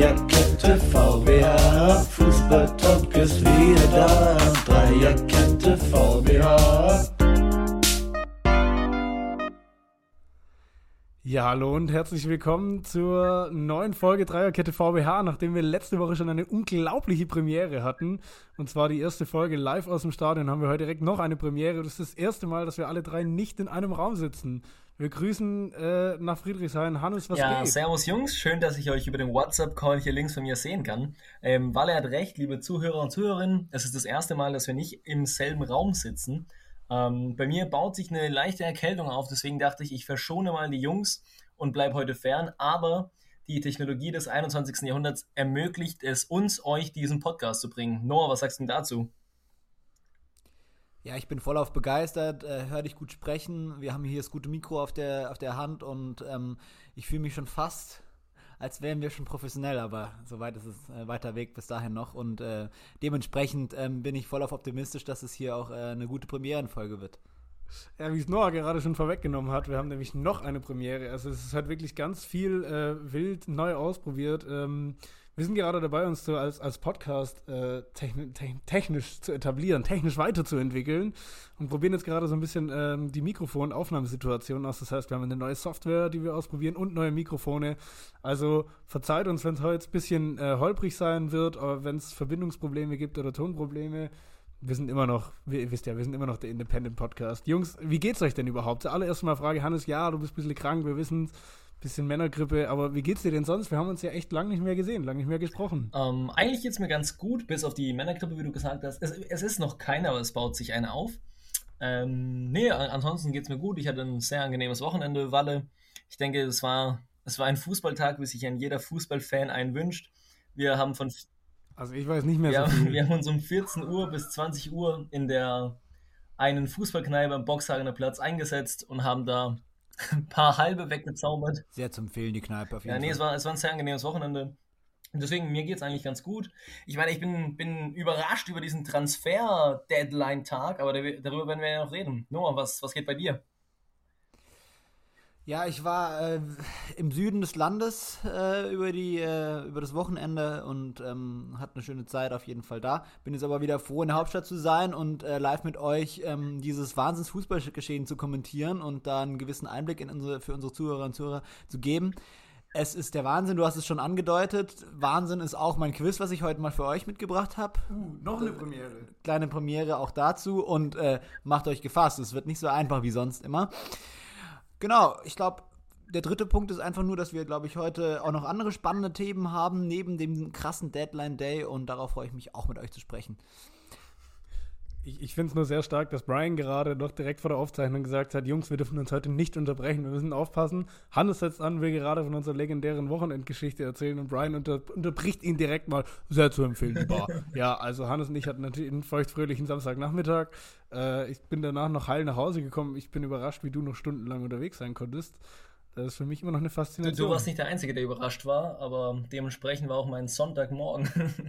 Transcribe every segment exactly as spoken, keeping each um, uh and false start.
Dreierkette V W H, Fußball-Talk ist wieder da. Dreierkette V W H. Ja, hallo und herzlich willkommen zur neuen Folge Dreierkette V W H, nachdem wir letzte Woche schon eine unglaubliche Premiere hatten. Und zwar die erste Folge live aus dem Stadion, haben wir heute direkt noch eine Premiere. Das ist das erste Mal, dass wir alle drei nicht in einem Raum sitzen. Wir grüßen äh, nach Friedrichshain. Hannes, was Ja, geht? servus Jungs, schön, dass ich euch über den WhatsApp-Call hier links von mir sehen kann. Ähm, Walle hat recht, liebe Zuhörer und Zuhörerinnen, es ist das erste Mal, dass wir nicht im selben Raum sitzen. Ähm, bei mir baut sich eine leichte Erkältung auf, deswegen dachte ich, ich verschone mal die Jungs und bleibe heute fern, aber die Technologie des einundzwanzigsten Jahrhunderts ermöglicht es uns, euch diesen Podcast zu bringen. Noah, was sagst du denn dazu? Ja, ich bin vollauf begeistert, äh, hör dich gut sprechen. Wir haben hier das gute Mikro auf der, auf der Hand und ähm, ich fühle mich schon fast, als wären wir schon professionell, aber soweit ist es äh, weiter Weg bis dahin noch und äh, dementsprechend ähm, bin ich vollauf optimistisch, dass es hier auch äh, eine gute Premierenfolge wird. Ja, wie es Noah gerade schon vorweggenommen hat, wir haben nämlich noch eine Premiere. Also es ist halt wirklich ganz viel äh, wild neu ausprobiert. Ähm, wir sind gerade dabei, uns so als, als Podcast äh, techni- te- technisch zu etablieren, technisch weiterzuentwickeln und probieren jetzt gerade so ein bisschen ähm, die Mikrofon- und Aufnahmesituation aus. Das heißt, wir haben eine neue Software, die wir ausprobieren und neue Mikrofone. Also verzeiht uns, wenn es heute ein bisschen äh, holprig sein wird, aber wenn es Verbindungsprobleme gibt oder Tonprobleme. Wir sind immer noch, ihr wisst ja, wir sind immer noch der Independent Podcast. Jungs, wie geht's euch denn überhaupt? Zuallererst mal Frage, Hannes, ja, du bist ein bisschen krank, wir wissen, bisschen Männergrippe, aber wie geht's dir denn sonst? Wir haben uns ja echt lange nicht mehr gesehen, lange nicht mehr gesprochen. Ähm, eigentlich geht's mir ganz gut, bis auf die Männergrippe, wie du gesagt hast. Es, es ist noch keiner, aber es baut sich eine auf. Ähm, nee, ansonsten geht's mir gut. Ich hatte ein sehr angenehmes Wochenende, Walle. Ich denke, es war, es war ein Fußballtag, wie sich ein jeder Fußballfan einen wünscht. Wir haben von Also ich weiß nicht mehr Wir, so viel. wir haben uns um vierzehn Uhr bis zwanzig Uhr in der einen Fußballkneipe am Boxhagener Platz eingesetzt und haben da ein paar halbe weggezaubert. Sehr zu empfehlen, die Kneipe auf jeden Ja, nee, Fall. es war, es war ein sehr angenehmes Wochenende. Und deswegen, mir geht es eigentlich ganz gut. Ich meine, ich bin, bin überrascht über diesen Transfer-Deadline-Tag, aber der, darüber werden wir ja noch reden. Noah, was, was geht bei dir? Ja, ich war äh, im Süden des Landes äh, über, die, äh, über das Wochenende und ähm, hatte eine schöne Zeit auf jeden Fall da. Bin jetzt aber wieder froh, in der Hauptstadt zu sein und äh, live mit euch ähm, dieses Wahnsinns-Fußballgeschehen zu kommentieren und da einen gewissen Einblick in unsere, für unsere Zuhörer und Zuhörer zu geben. Es ist der Wahnsinn, du hast es schon angedeutet. Wahnsinn ist auch mein Quiz, was ich heute mal für euch mitgebracht habe. Uh, noch eine Premiere. Kleine Premiere auch dazu und äh, macht euch gefasst. Es wird nicht so einfach wie sonst immer. Genau, ich glaube, der dritte Punkt ist einfach nur, dass wir, glaube ich, heute auch noch andere spannende Themen haben, neben dem krassen Deadline Day und darauf freue ich mich auch mit euch zu sprechen. Ich, ich finde es nur sehr stark, dass Brian gerade noch direkt vor der Aufzeichnung gesagt hat, Jungs, wir dürfen uns heute nicht unterbrechen, wir müssen aufpassen. Hannes setzt an, will gerade von unserer legendären Wochenendgeschichte erzählen und Brian unter, unterbricht ihn direkt mal, sehr zu empfehlen, die Bar. Ja, also Hannes und ich hatten natürlich einen feuchtfröhlichen Samstagnachmittag. Äh, ich bin danach noch heil nach Hause gekommen. Ich bin überrascht, wie du noch stundenlang unterwegs sein konntest. Das ist für mich immer noch eine Du, Faszination. du warst nicht der Einzige, der überrascht war, aber dementsprechend war auch mein Sonntagmorgen.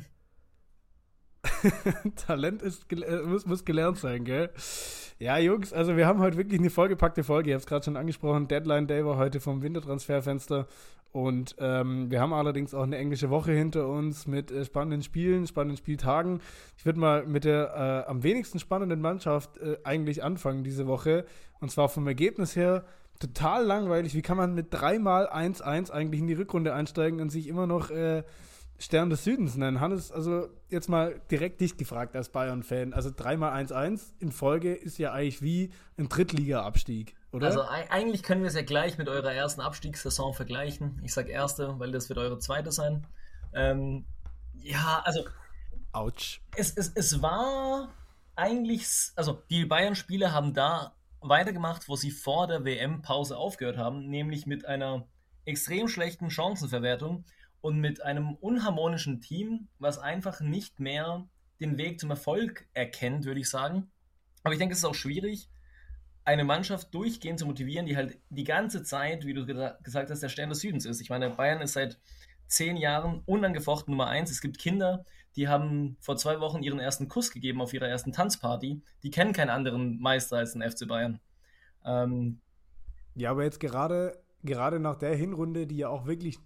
Talent ist, gel- muss, muss gelernt sein, gell? Ja, Jungs, also wir haben heute wirklich eine vollgepackte Folge. Ich habe es gerade schon angesprochen. Deadline Day war heute vom Wintertransferfenster. Und ähm, wir haben allerdings auch eine englische Woche hinter uns mit äh, spannenden Spielen, spannenden Spieltagen. Ich würde mal mit der äh, am wenigsten spannenden Mannschaft äh, eigentlich anfangen diese Woche. Und zwar vom Ergebnis her total langweilig. Wie kann man mit dreimal eins eins eigentlich in die Rückrunde einsteigen und sich immer noch äh, Stern des Südens nennen? Hannes, also jetzt mal direkt dich gefragt als Bayern-Fan. Also dreimal eins eins in Folge ist ja eigentlich wie ein Drittliga-Abstieg, oder? Also e- eigentlich können wir es ja gleich mit eurer ersten Abstiegssaison vergleichen. Ich sage erste, weil das wird eure zweite sein. Ähm, ja, also Autsch. es, es, es war eigentlich, s- also die Bayern-Spieler haben da weitergemacht, wo sie vor der W M-Pause aufgehört haben, nämlich mit einer extrem schlechten Chancenverwertung und mit einem unharmonischen Team, was einfach nicht mehr den Weg zum Erfolg erkennt, würde ich sagen. Aber ich denke, es ist auch schwierig, eine Mannschaft durchgehend zu motivieren, die halt die ganze Zeit, wie du gesa- gesagt hast, der Stern des Südens ist. Ich meine, Bayern ist seit zehn Jahren unangefochten Nummer eins. Es gibt Kinder, die haben vor zwei Wochen ihren ersten Kuss gegeben auf ihrer ersten Tanzparty. Die kennen keinen anderen Meister als den F C Bayern. Ähm, Ja, aber jetzt gerade, gerade nach der Hinrunde, die ja auch wirklich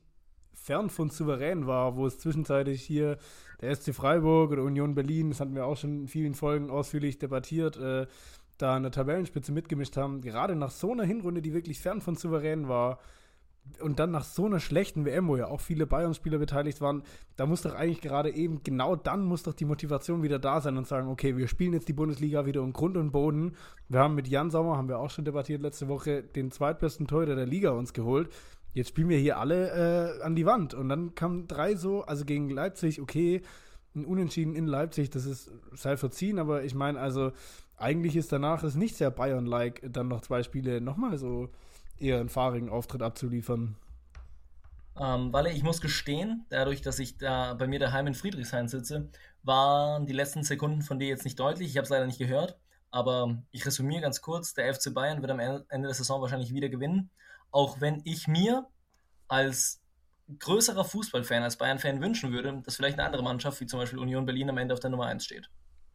fern von souverän war, wo es zwischenzeitlich hier der S C Freiburg oder Union Berlin, das hatten wir auch schon in vielen Folgen ausführlich debattiert, äh, da an der Tabellenspitze mitgemischt haben, gerade nach so einer Hinrunde, die wirklich fern von souverän war, und dann nach so einer schlechten W M, wo ja auch viele Bayern-Spieler beteiligt waren, da muss doch eigentlich gerade eben, genau dann muss doch die Motivation wieder da sein und sagen, okay, wir spielen jetzt die Bundesliga wieder um Grund und Boden. Wir haben mit Jan Sommer, haben wir auch schon debattiert letzte Woche, den zweitbesten Torhüter der Liga uns geholt. Jetzt spielen wir hier alle äh, an die Wand. Und dann kamen drei so, also gegen Leipzig, okay, ein Unentschieden in Leipzig, das ist, sei verziehen, aber ich meine, also eigentlich ist danach es nicht sehr Bayern-like, dann noch zwei Spiele nochmal so eher einen fahrigen Auftritt abzuliefern. Ähm, Walle, ich muss gestehen, dadurch, dass ich da bei mir daheim in Friedrichshain sitze, waren die letzten Sekunden von dir jetzt nicht deutlich. Ich habe es leider nicht gehört, aber ich resümiere ganz kurz. Der F C Bayern wird am Ende der Saison wahrscheinlich wieder gewinnen, auch wenn ich mir als größerer Fußballfan, als Bayern-Fan wünschen würde, dass vielleicht eine andere Mannschaft, wie zum Beispiel Union Berlin, am Ende auf der Nummer eins steht.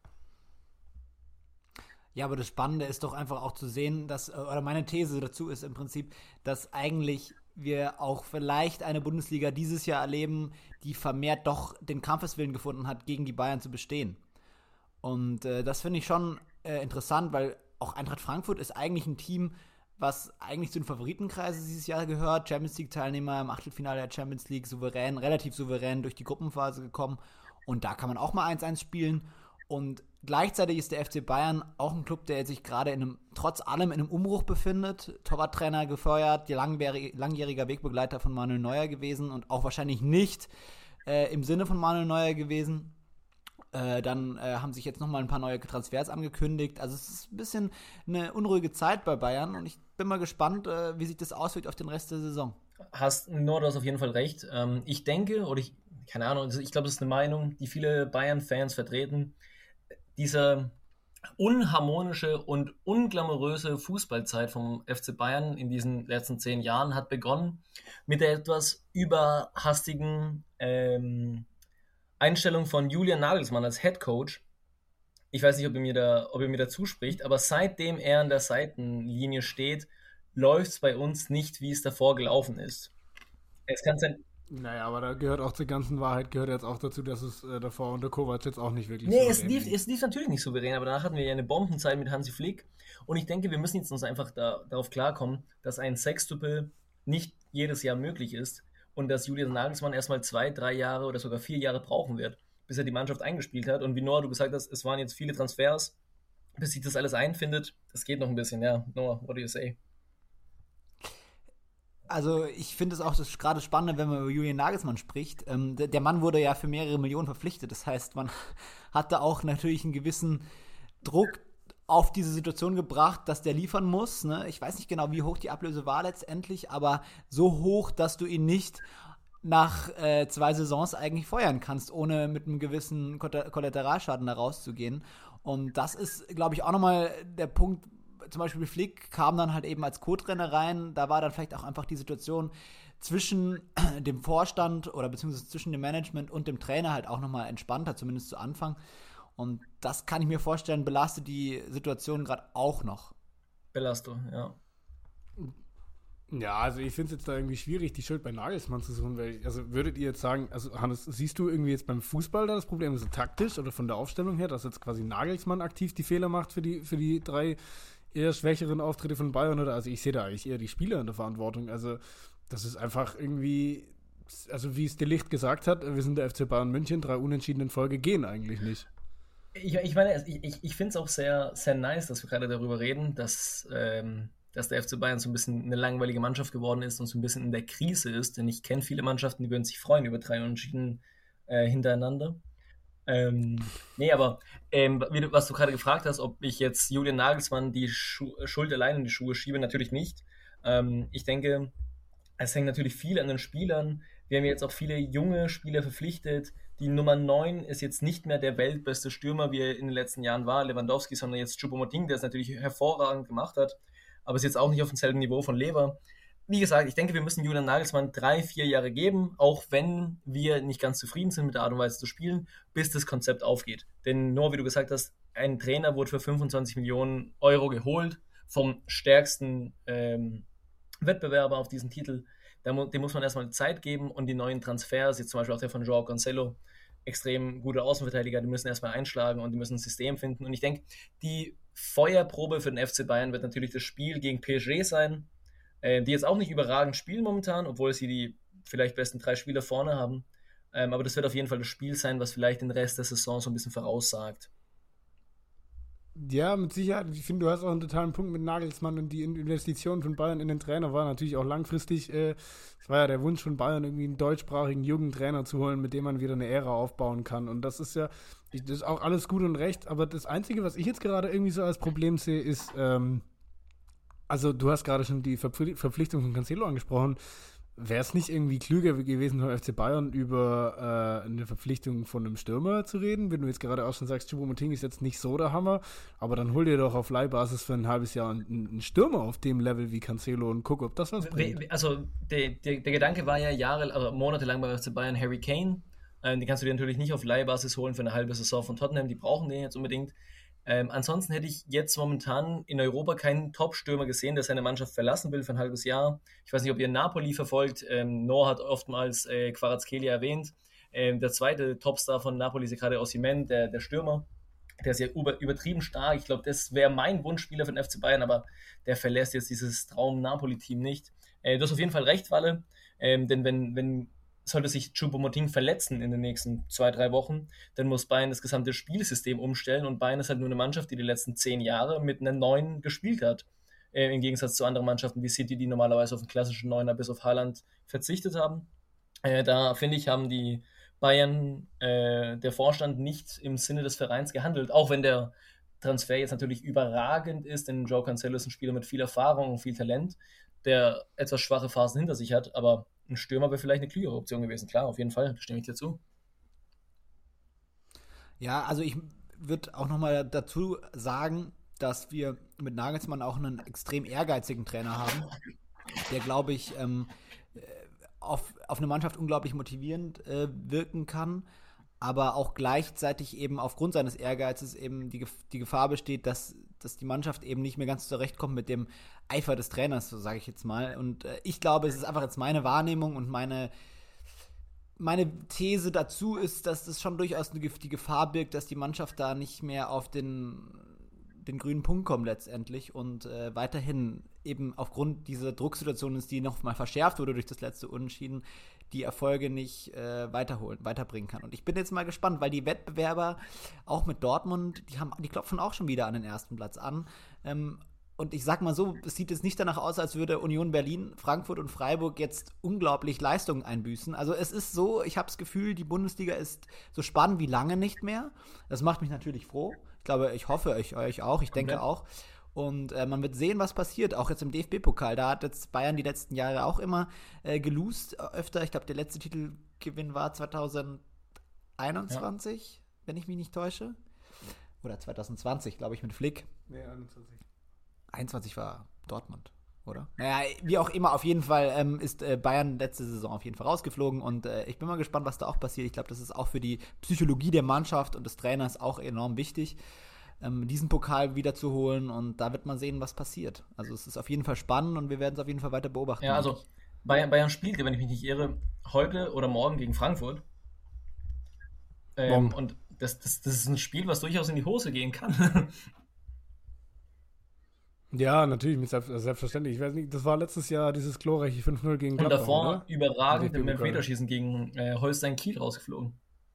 Ja, aber das Spannende ist doch einfach auch zu sehen, dass, oder meine These dazu ist im Prinzip, dass eigentlich wir auch vielleicht eine Bundesliga dieses Jahr erleben, die vermehrt doch den Kampfeswillen gefunden hat, gegen die Bayern zu bestehen. Und äh, das finde ich schon äh, interessant, weil auch Eintracht Frankfurt ist eigentlich ein Team, was eigentlich zu den Favoritenkreisen dieses Jahr gehört. Champions League-Teilnehmer im Achtelfinale der Champions League, souverän, relativ souverän durch die Gruppenphase gekommen. Und da kann man auch mal eins eins spielen. Und gleichzeitig ist der F C Bayern auch ein Club, der sich gerade in einem, trotz allem in einem Umbruch befindet. Torwarttrainer gefeuert, langjähriger Wegbegleiter von Manuel Neuer gewesen und auch wahrscheinlich nicht äh, im Sinne von Manuel Neuer gewesen. Äh, dann äh, haben sich jetzt nochmal ein paar neue Transfers angekündigt. Also es ist ein bisschen eine unruhige Zeit bei Bayern und ich bin mal gespannt, äh, wie sich das auswirkt auf den Rest der Saison. Hast, no, du hast auf jeden Fall recht. Ähm, ich denke, oder ich, keine Ahnung, ich glaube, das ist eine Meinung, die viele Bayern-Fans vertreten. Diese unharmonische und unglamouröse Fußballzeit vom F C Bayern in diesen letzten zehn Jahren hat begonnen mit der etwas überhastigen ähm, Einstellung von Julian Nagelsmann als Headcoach. Ich weiß nicht, ob er mir da, ob er mir da zuspricht, aber seitdem er an der Seitenlinie steht, läuft es bei uns nicht, wie es davor gelaufen ist. Es kann sein. Naja, aber da gehört auch zur ganzen Wahrheit, gehört jetzt auch dazu, dass es äh, davor unter Kovac jetzt auch nicht wirklich Nee, so es lief, es lief natürlich nicht souverän, aber danach hatten wir ja eine Bombenzeit mit Hansi Flick und ich denke, wir müssen jetzt uns einfach da, darauf klarkommen, dass ein Sextuple nicht jedes Jahr möglich ist und dass Julian Nagelsmann erstmal zwei, drei Jahre oder sogar vier Jahre brauchen wird, bis er die Mannschaft eingespielt hat und wie Noah, du gesagt hast, es waren jetzt viele Transfers, bis sich das alles einfindet, das geht noch ein bisschen, ja. Noah, what do you say? Also ich finde es auch das gerade spannend, wenn man über Julian Nagelsmann spricht. Ähm, der, der Mann wurde ja für mehrere Millionen verpflichtet. Das heißt, man hat da auch natürlich einen gewissen Druck auf diese Situation gebracht, dass der liefern muss. Ne? Ich weiß nicht genau, wie hoch die Ablöse war letztendlich, aber so hoch, dass du ihn nicht nach äh, zwei Saisons eigentlich feuern kannst, ohne mit einem gewissen Kollateralschaden da rauszugehen. Und das ist, glaube ich, auch nochmal der Punkt. Zum Beispiel Flick kam dann halt eben als Co-Trainer rein, da war dann vielleicht auch einfach die Situation zwischen dem Vorstand oder beziehungsweise zwischen dem Management und dem Trainer halt auch nochmal entspannter, zumindest zu Anfang. Und das kann ich mir vorstellen, belastet die Situation gerade auch noch. Belastung, ja. Ja, also ich finde es jetzt da irgendwie schwierig, die Schuld bei Nagelsmann zu suchen, weil, also würdet ihr jetzt sagen, also Hannes, siehst du irgendwie jetzt beim Fußball da das Problem, also taktisch oder von der Aufstellung her, dass jetzt quasi Nagelsmann aktiv die Fehler macht für die, für die drei eher schwächeren Auftritte von Bayern oder, also ich sehe da eigentlich eher die Spieler in der Verantwortung, also das ist einfach irgendwie, also wie es De Ligt gesagt hat, wir sind der F C Bayern München, drei Unentschieden in Folge gehen eigentlich nicht. Ich, ich meine, ich, ich, ich finde es auch sehr, sehr nice, dass wir gerade darüber reden, dass, ähm, dass der F C Bayern so ein bisschen eine langweilige Mannschaft geworden ist und so ein bisschen in der Krise ist, denn ich kenne viele Mannschaften, die würden sich freuen über drei Unentschieden äh, hintereinander. Ähm, nee, aber ähm, wie du, was du gerade gefragt hast, ob ich jetzt Julian Nagelsmann die Schu- Schuld allein in die Schuhe schiebe, natürlich nicht. Ähm, ich denke, es hängt natürlich viel an den Spielern. Wir haben jetzt auch viele junge Spieler verpflichtet. Die Nummer neun ist jetzt nicht mehr der weltbeste Stürmer, wie er in den letzten Jahren war, Lewandowski, sondern jetzt Choupo-Moting, der es natürlich hervorragend gemacht hat, aber ist jetzt auch nicht auf demselben Niveau von Lever. Wie gesagt, ich denke, wir müssen Julian Nagelsmann drei, vier Jahre geben, auch wenn wir nicht ganz zufrieden sind mit der Art und Weise zu spielen, bis das Konzept aufgeht. Denn nur, wie du gesagt hast, ein Trainer wurde für fünfundzwanzig Millionen Euro geholt vom stärksten ähm, Wettbewerber auf diesen Titel. mu- dem muss man erstmal Zeit geben und die neuen Transfers, jetzt zum Beispiel auch der von Joao Cancelo, extrem gute Außenverteidiger, die müssen erstmal einschlagen und die müssen ein System finden. Und ich denke, die Feuerprobe für den F C Bayern wird natürlich das Spiel gegen P S G sein, äh, die jetzt auch nicht überragend spielen momentan, obwohl sie die vielleicht besten drei Spieler vorne haben. Ähm, aber das wird auf jeden Fall das Spiel sein, was vielleicht den Rest der Saison so ein bisschen voraussagt. Ja, mit Sicherheit. Ich finde, du hast auch einen totalen Punkt mit Nagelsmann und die Investition von Bayern in den Trainer war natürlich auch langfristig. Äh, es war ja der Wunsch von Bayern, irgendwie einen deutschsprachigen jungen Trainer zu holen, mit dem man wieder eine Ära aufbauen kann. Und das ist ja, das ist auch alles gut und recht. Aber das Einzige, was ich jetzt gerade irgendwie so als Problem sehe, ist, ähm, also du hast gerade schon die Verpfli- Verpflichtung von Cancelo angesprochen. Wäre es nicht irgendwie klüger gewesen vom F C Bayern über äh, eine Verpflichtung von einem Stürmer zu reden, wenn du jetzt gerade auch schon sagst, Choupo-Moting ist jetzt nicht so der Hammer, aber dann hol dir doch auf Leihbasis für ein halbes Jahr einen, einen Stürmer auf dem Level wie Cancelo und guck, ob das was bringt. We- Also der, der, der Gedanke war ja Jahre, also monatelang beim F C Bayern Harry Kane. Ähm, den kannst du dir natürlich nicht auf Leihbasis holen für eine halbe Saison von Tottenham, die brauchen den jetzt unbedingt. Ähm, ansonsten hätte ich jetzt momentan in Europa keinen Top-Stürmer gesehen, der seine Mannschaft verlassen will für ein halbes Jahr. Ich weiß nicht, ob ihr Napoli verfolgt. Ähm, Noah hat oftmals äh, Kvaratskhelia erwähnt. Ähm, der zweite Topstar von Napoli ist ja gerade Osimhen, der, der Stürmer. Der ist ja über, übertrieben stark. Ich glaube, das wäre mein Wunschspieler für den F C Bayern, aber der verlässt jetzt dieses Traum-Napoli-Team nicht. Äh, du hast auf jeden Fall recht, Walle. Ähm, denn wenn, wenn sollte sich Choupo-Moting verletzen in den nächsten zwei, drei Wochen, dann muss Bayern das gesamte Spielsystem umstellen und Bayern ist halt nur eine Mannschaft, die die letzten zehn Jahre mit einem Neuen gespielt hat. Äh, Im Gegensatz zu anderen Mannschaften wie City, die normalerweise auf einen klassischen Neuner bis auf Haaland verzichtet haben. Äh, da, finde ich, haben die Bayern, äh, der Vorstand, nicht im Sinne des Vereins gehandelt, auch wenn der Transfer jetzt natürlich überragend ist, denn Joao Cancelo ist ein Spieler mit viel Erfahrung und viel Talent, der etwas schwache Phasen hinter sich hat, aber ein Stürmer wäre vielleicht eine klügere Option gewesen. Klar, auf jeden Fall, stimme ich dir zu. Ja, also ich würde auch nochmal dazu sagen, dass wir mit Nagelsmann auch einen extrem ehrgeizigen Trainer haben, der, glaube ich, ähm, auf, auf eine Mannschaft unglaublich motivierend äh, wirken kann, aber auch gleichzeitig eben aufgrund seines Ehrgeizes eben die, die Gefahr besteht, dass, dass die Mannschaft eben nicht mehr ganz zurechtkommt mit dem Eifer des Trainers, so sage ich jetzt mal. Und äh, ich glaube, es ist einfach jetzt meine Wahrnehmung und meine, meine These dazu ist, dass es schon durchaus eine, die Gefahr birgt, dass die Mannschaft da nicht mehr auf den, den grünen Punkt kommt letztendlich und äh, weiterhin eben aufgrund dieser Drucksituation ist, die noch mal verschärft wurde durch das letzte Unentschieden, die Erfolge nicht äh, weiterholen, weiterbringen kann. Und ich bin jetzt mal gespannt, weil die Wettbewerber, auch mit Dortmund, die haben, die klopfen auch schon wieder an den ersten Platz an. Ähm, und ich sag mal so, es sieht jetzt nicht danach aus, als würde Union Berlin, Frankfurt und Freiburg jetzt unglaublich Leistungen einbüßen. Also es ist so, ich habe das Gefühl, die Bundesliga ist so spannend wie lange nicht mehr. Das macht mich natürlich froh. Ich glaube, ich hoffe, euch, euch auch, ich denke auch. Und äh, man wird sehen, was passiert, auch jetzt im D F B-Pokal. Da hat jetzt Bayern die letzten Jahre auch immer äh, gelost, öfter. Ich glaube, der letzte Titelgewinn war zwanzig einundzwanzig, ja. Wenn ich mich nicht täusche. Oder zwanzig zwanzig, glaube ich, mit Flick. Nee, einundzwanzig. einundzwanzig war Dortmund, oder? Naja, wie auch immer, auf jeden Fall ähm, ist äh, Bayern letzte Saison auf jeden Fall rausgeflogen. Und äh, ich bin mal gespannt, was da auch passiert. Ich glaube, das ist auch für die Psychologie der Mannschaft und des Trainers auch enorm wichtig, diesen Pokal wiederzuholen und da wird man sehen, was passiert. Also es ist auf jeden Fall spannend und wir werden es auf jeden Fall weiter beobachten. Ja, also Bayern, Bayern spielt, wenn ich mich nicht irre, heute oder morgen gegen Frankfurt. Ähm, und das, das, das ist ein Spiel, was durchaus in die Hose gehen kann. Ja, natürlich, selbstverständlich. Ich weiß nicht, das war letztes Jahr dieses glorreiche fünf null gegen Gladbach, und davor oder? überragend im Elfmeterschießen gegen äh, Holstein Kiel rausgeflogen.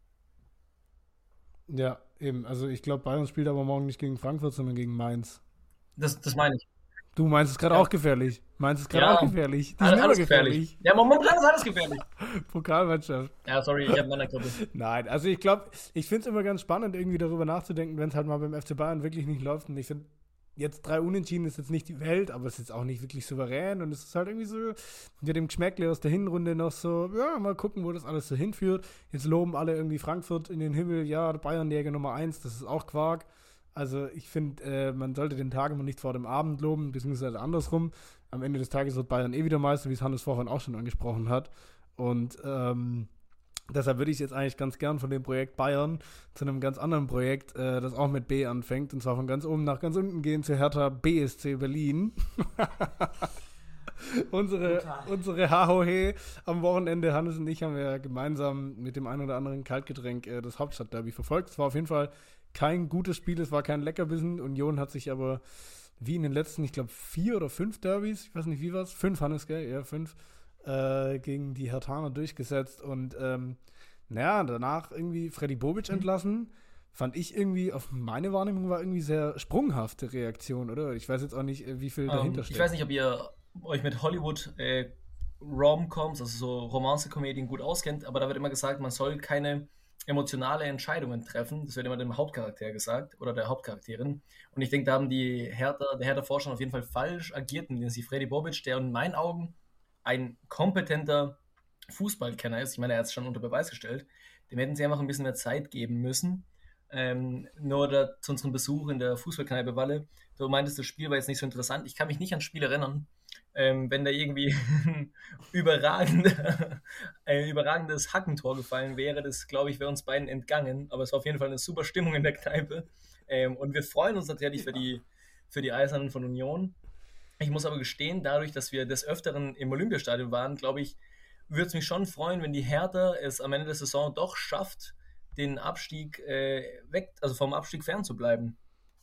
Ja, eben. Also ich glaube, Bayern spielt aber morgen nicht gegen Frankfurt, sondern gegen Mainz. Das, das meine ich. Du meinst es gerade ja. auch gefährlich. Mainz ist gerade ja. auch gefährlich. Die alles, sind alles gefährlich. gefährlich. Ja, momentan ist alles gefährlich. Pokalmannschaft. Ja, sorry, ich habe meine Gruppe. Nein, also ich glaube, ich finde es immer ganz spannend, irgendwie darüber nachzudenken, wenn es halt mal beim F C Bayern wirklich nicht läuft. Und ich finde, jetzt drei Unentschieden ist jetzt nicht die Welt, aber es ist jetzt auch nicht wirklich souverän. Und es ist halt irgendwie so, mit dem Geschmäckle aus der Hinrunde noch so, ja, mal gucken, wo das alles so hinführt. Jetzt loben alle irgendwie Frankfurt in den Himmel, ja, Bayern-Jäger Nummer eins, das ist auch Quark. Also ich finde, äh, man sollte den Tag immer nicht vor dem Abend loben, beziehungsweise andersrum. Am Ende des Tages wird Bayern eh wieder Meister, wie es Hannes vorhin auch schon angesprochen hat. Und ähm, deshalb würde ich jetzt eigentlich ganz gern von dem Projekt Bayern zu einem ganz anderen Projekt, äh, das auch mit B anfängt, und zwar von ganz oben nach ganz unten gehen zu Hertha B S C Berlin. unsere, unsere Hahohe am Wochenende, Hannes und ich, haben wir gemeinsam mit dem einen oder anderen Kaltgetränk äh, das Hauptstadtderby verfolgt. Es war auf jeden Fall kein gutes Spiel, es war kein Leckerbissen. Union hat sich aber wie in den letzten, ich glaube, vier oder fünf Derbys, ich weiß nicht, wie war es, fünf, Hannes, gell? Ja, fünf, äh, gegen die Herthaner durchgesetzt und ähm, naja, danach irgendwie Freddy Bobic entlassen. Fand ich irgendwie, auf meine Wahrnehmung war irgendwie sehr sprunghafte Reaktion, oder? Ich weiß jetzt auch nicht, wie viel Ähm, dahinter ich steckt. weiß nicht, ob ihr euch mit Hollywood äh, Rom-Coms, also so Romance-Komödien gut auskennt, aber da wird immer gesagt, man soll keine emotionale Entscheidungen treffen. Das wird immer dem Hauptcharakter gesagt oder der Hauptcharakterin. Und ich denke, da haben die Hertha, der Hertha-Vorstand auf jeden Fall falsch agiert, indem sie Freddy Bobic, der in meinen Augen ein kompetenter Fußballkenner ist, ich meine, er hat es schon unter Beweis gestellt, dem hätten sie einfach ein bisschen mehr Zeit geben müssen. Ähm, nur da, zu unserem Besuch in der Fußballkneipe Walle, du meintest, das Spiel war jetzt nicht so interessant. Ich kann mich nicht an Spiel erinnern, ähm, wenn da irgendwie ein überragende, ein überragendes Hackentor gefallen wäre. Das, glaube ich, wäre uns beiden entgangen. Aber es war auf jeden Fall eine super Stimmung in der Kneipe. Ähm, und wir freuen uns natürlich für die, für die Eisernen von Union. Ich muss aber gestehen, dadurch, dass wir des Öfteren im Olympiastadion waren, glaube ich, würde es mich schon freuen, wenn die Hertha es am Ende der Saison doch schafft, den Abstieg äh, weg, also vom Abstieg fernzubleiben.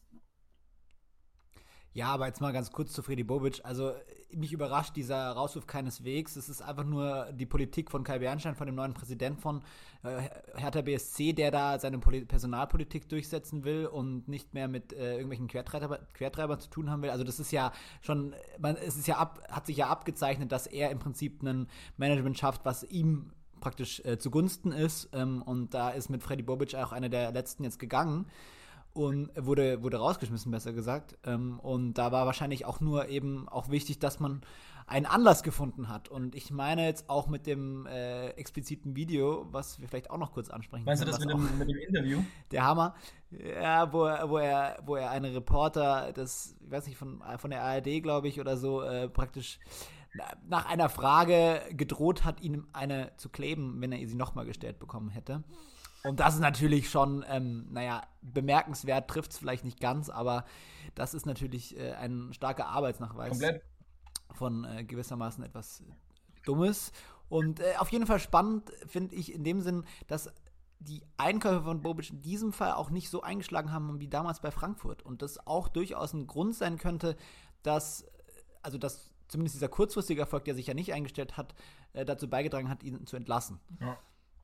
Ja, aber jetzt mal ganz kurz zu Freddy Bobic. Also mich überrascht dieser Rauswurf keineswegs. Es ist einfach nur die Politik von Kai Bernstein, von dem neuen Präsidenten von äh, Hertha B S C, der da seine Poli- Personalpolitik durchsetzen will und nicht mehr mit äh, irgendwelchen Quertreiber, Quertreibern zu tun haben will. Also das ist ja schon, man, es ist ja ab, hat sich ja abgezeichnet, dass er im Prinzip ein Management schafft, was ihm praktisch äh, zugunsten ist. Ähm, und da ist mit Freddy Bobic auch einer der letzten jetzt gegangen. Und wurde, wurde rausgeschmissen, besser gesagt. Ähm, und da war wahrscheinlich auch nur eben auch wichtig, dass man einen Anlass gefunden hat. Und ich meine jetzt auch mit dem äh, expliziten Video, was wir vielleicht auch noch kurz ansprechen Meinst du können, das mit was dem, auch- mit dem Interview? der Hammer, ja, wo, er- wo er, wo er einen Reporter, das, ich weiß nicht, von, von der A R D, glaube ich, oder so, äh, praktisch na- nach einer Frage gedroht hat, ihm eine zu kleben, wenn er sie nochmal gestellt bekommen hätte. Und das ist natürlich schon, ähm, naja, bemerkenswert, trifft es vielleicht nicht ganz, aber das ist natürlich äh, ein starker Arbeitsnachweis Komplett. von äh, gewissermaßen etwas Dummes. Und äh, auf jeden Fall spannend finde ich in dem Sinn, dass die Einkäufe von Bobic in diesem Fall auch nicht so eingeschlagen haben wie damals bei Frankfurt. Und das auch durchaus ein Grund sein könnte, dass, also dass zumindest dieser kurzfristige Erfolg, der sich ja nicht eingestellt hat, äh, dazu beigetragen hat, ihn zu entlassen. Ja.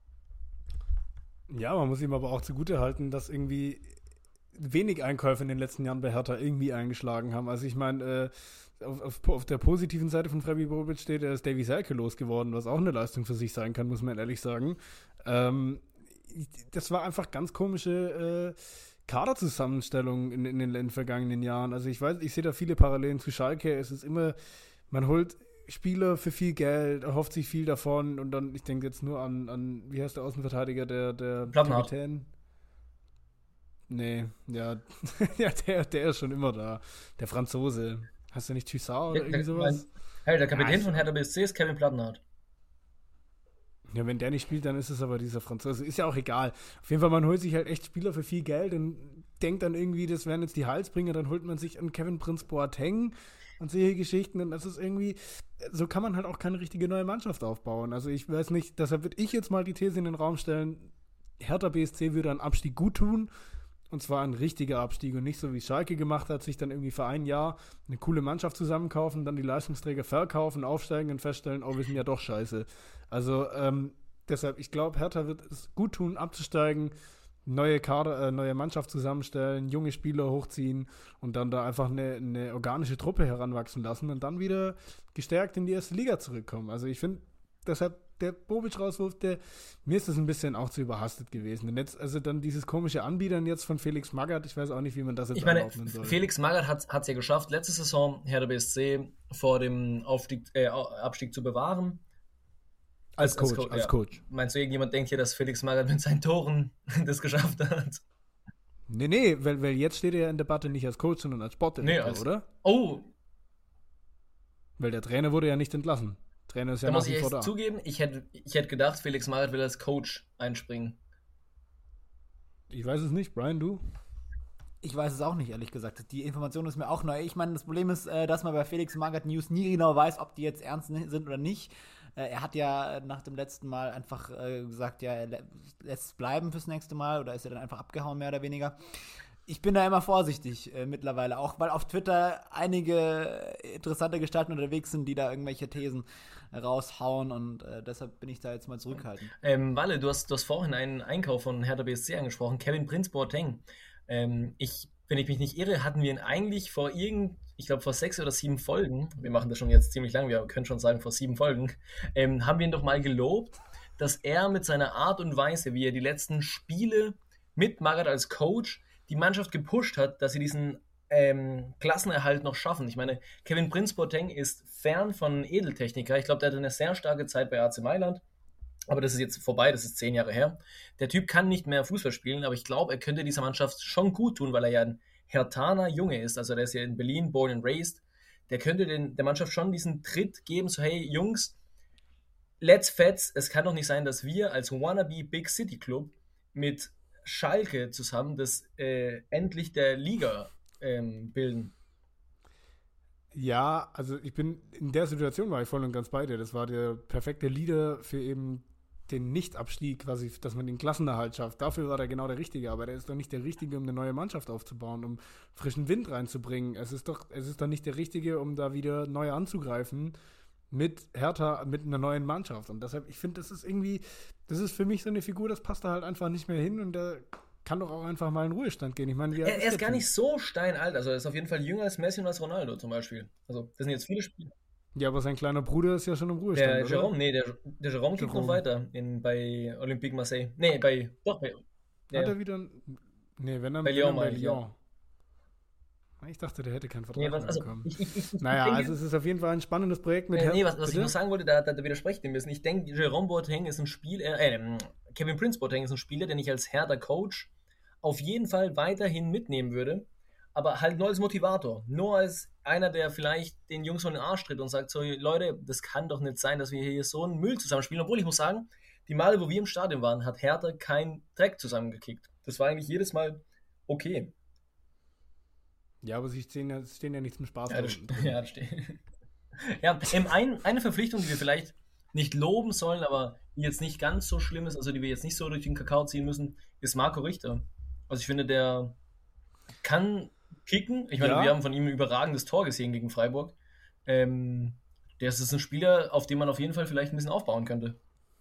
Ja, man muss ihm aber auch zugutehalten, dass irgendwie wenig Einkäufe in den letzten Jahren bei Hertha irgendwie eingeschlagen haben. Also ich meine, äh, auf, auf, auf der positiven Seite von Freddy Bobic steht, er ist Davy Selke losgeworden, was auch eine Leistung für sich sein kann, muss man ehrlich sagen. Ähm, das war einfach ganz komische äh, Kaderzusammenstellung in, in, den, in den vergangenen Jahren. Also ich weiß, ich sehe da viele Parallelen zu Schalke. Es ist immer, man holt Spieler für viel Geld, erhofft sich viel davon und dann, ich denke jetzt nur an, an wie heißt der Außenverteidiger, der, der Plattenhardt. Kapitän? Nee, ja, ja der, der ist schon immer da. Der Franzose. Hast du nicht Thyssard oder Ja, irgendwie der- sowas? Hey, der Kapitän Ja, von Hertha B S C ist Kevin Plattenhardt. Ja, wenn der nicht spielt, dann ist es aber dieser Franzose. Ist ja auch egal. Auf jeden Fall, man holt sich halt echt Spieler für viel Geld und denkt dann irgendwie, das wären jetzt die Halsbringer, dann holt man sich an Kevin Prince Boateng und solche Geschichten. Und das ist irgendwie, so kann man halt auch keine richtige neue Mannschaft aufbauen. Also ich weiß nicht, deshalb würde ich jetzt mal die These in den Raum stellen, Hertha B S C würde einen Abstieg gut tun. Und zwar ein richtiger Abstieg und nicht so wie Schalke gemacht hat, sich dann irgendwie für ein Jahr eine coole Mannschaft zusammenkaufen, dann die Leistungsträger verkaufen, aufsteigen und feststellen, oh, wir sind ja doch scheiße. Also ähm, deshalb, ich glaube, Hertha wird es gut tun, abzusteigen, neue Kader, äh, neue Mannschaft zusammenstellen, junge Spieler hochziehen und dann da einfach eine, eine organische Truppe heranwachsen lassen und dann wieder gestärkt in die erste Liga zurückkommen. Also ich finde, deshalb der Bobic-Rauswurf, der, mir ist das ein bisschen auch zu überhastet gewesen. Und jetzt, also dann dieses komische Anbiedern jetzt von Felix Magath, ich weiß auch nicht, wie man das jetzt Ich meine, anordnen soll. Felix Magath hat es ja geschafft, letzte Saison Hertha B S C vor dem Aufstieg, äh, Abstieg zu bewahren. als Coach, Co- als ja. Coach. Meinst du, irgendjemand denkt hier, dass Felix Magath mit seinen Toren das geschafft hat? Nee, nee, weil, weil jetzt steht er ja in Debatte nicht als Coach, sondern als Sportdirektor, Nee, als- oder? Oh, Weil der Trainer wurde ja nicht entlassen. Trainer ist ja da nach muss ich wie vor echt da. zugeben, ich hätte, ich hätte gedacht, Felix Magath will als Coach einspringen. Ich weiß es nicht, Brian, du? Ich weiß es auch nicht, ehrlich gesagt. Die Information ist mir auch neu. Ich meine, das Problem ist, äh, dass man bei Felix Magath News nie genau weiß, ob die jetzt ernst sind oder nicht. Äh, er hat ja nach dem letzten Mal einfach äh, gesagt, ja, er lä- lässt es bleiben fürs nächste Mal, oder ist er dann einfach abgehauen, mehr oder weniger. Ich bin da immer vorsichtig äh, mittlerweile, auch weil auf Twitter einige interessante Gestalten unterwegs sind, die da irgendwelche Thesen raushauen, und äh, deshalb bin ich da jetzt mal zurückhaltend. Ähm, Walle, du hast, du hast vorhin einen Einkauf von Hertha B S C angesprochen, Kevin Prince Boateng. Ähm, ich, wenn ich mich nicht irre, hatten wir ihn eigentlich vor irgend, ich glaube vor sechs oder sieben Folgen, wir machen das schon jetzt ziemlich lang, wir können schon sagen vor sieben Folgen, ähm, haben wir ihn doch mal gelobt, dass er mit seiner Art und Weise, wie er die letzten Spiele mit Magath als Coach die Mannschaft gepusht hat, dass sie diesen ähm, Klassenerhalt noch schaffen. Ich meine, Kevin Prince Boateng ist fern von Edeltechniker. Ich glaube, der hatte eine sehr starke Zeit bei A C Mailand. Aber das ist jetzt vorbei, das ist zehn Jahre her. Der Typ kann nicht mehr Fußball spielen, aber ich glaube, er könnte dieser Mannschaft schon gut tun, weil er ja ein Herthaner Junge ist. Also der ist ja in Berlin, born and raised. Der könnte den, der Mannschaft schon diesen Tritt geben, so hey Jungs, let's fetz. Es kann doch nicht sein, dass wir als wannabe Big City Club mit Schalke zusammen das äh, endlich der Liga ähm, bilden. Ja, also ich bin, in der Situation war ich voll und ganz bei dir. Das war der perfekte Leader für eben den Nicht-Abstieg, quasi, dass man den Klassenerhalt schafft. Dafür war der genau der Richtige, aber der ist doch nicht der Richtige, um eine neue Mannschaft aufzubauen, um frischen Wind reinzubringen. Es ist doch, es ist doch nicht der Richtige, um da wieder neu anzugreifen mit Hertha, mit einer neuen Mannschaft. Und deshalb, ich finde, das ist irgendwie, das ist für mich so eine Figur, das passt da halt einfach nicht mehr hin, und der kann doch auch einfach mal in Ruhestand gehen. Ich meine, er, er ist gar nicht so steinalt, also er ist auf jeden Fall jünger als Messi und als Ronaldo zum Beispiel. Also das sind jetzt viele Spiele. Ja, aber sein kleiner Bruder ist ja schon im Ruhestand, Der oder? Jerome, nee, der, der Jerome geht Jerome. noch weiter in, bei Olympique Marseille. Nee, bei, doch, bei, ja, Hat er wieder, ein- nee, wenn dann Bei wenn Lyon dann bei meine ich, Lyon. Ich dachte, der hätte keinen Vertrag nee, was, mehr also, bekommen. ich, ich, ich, ich Naja, denke, also es ist auf jeden Fall ein spannendes Projekt mit Äh, Her- nee, was, was ich Bitte? noch sagen wollte, da, da, da widerspreche ich dem ein bisschen. Ich denke, Jerome Boateng ist ein Spieler, äh, ähm, Kevin Prince Boateng ist ein Spieler, den ich als Hertha Coach auf jeden Fall weiterhin mitnehmen würde, aber halt nur als Motivator. Nur als einer, der vielleicht den Jungs von den Arsch tritt und sagt so, Leute, das kann doch nicht sein, dass wir hier so einen Müll zusammenspielen. Obwohl ich muss sagen, die Male, wo wir im Stadion waren, hat Hertha keinen Dreck zusammengekickt. Das war eigentlich jedes Mal okay. Ja, aber sie stehen ja, stehen ja nicht zum Spaß. Ja, das, da unten. ja, das steht. Ja, ähm, ein, eine Verpflichtung, die wir vielleicht nicht loben sollen, aber die jetzt nicht ganz so schlimm ist, also die wir jetzt nicht so durch den Kakao ziehen müssen, ist Marco Richter. Also ich finde, der kann kicken. Ich meine, Ja. wir haben von ihm ein überragendes Tor gesehen gegen Freiburg. Ähm, der ist ein Spieler, auf den man auf jeden Fall vielleicht ein bisschen aufbauen könnte.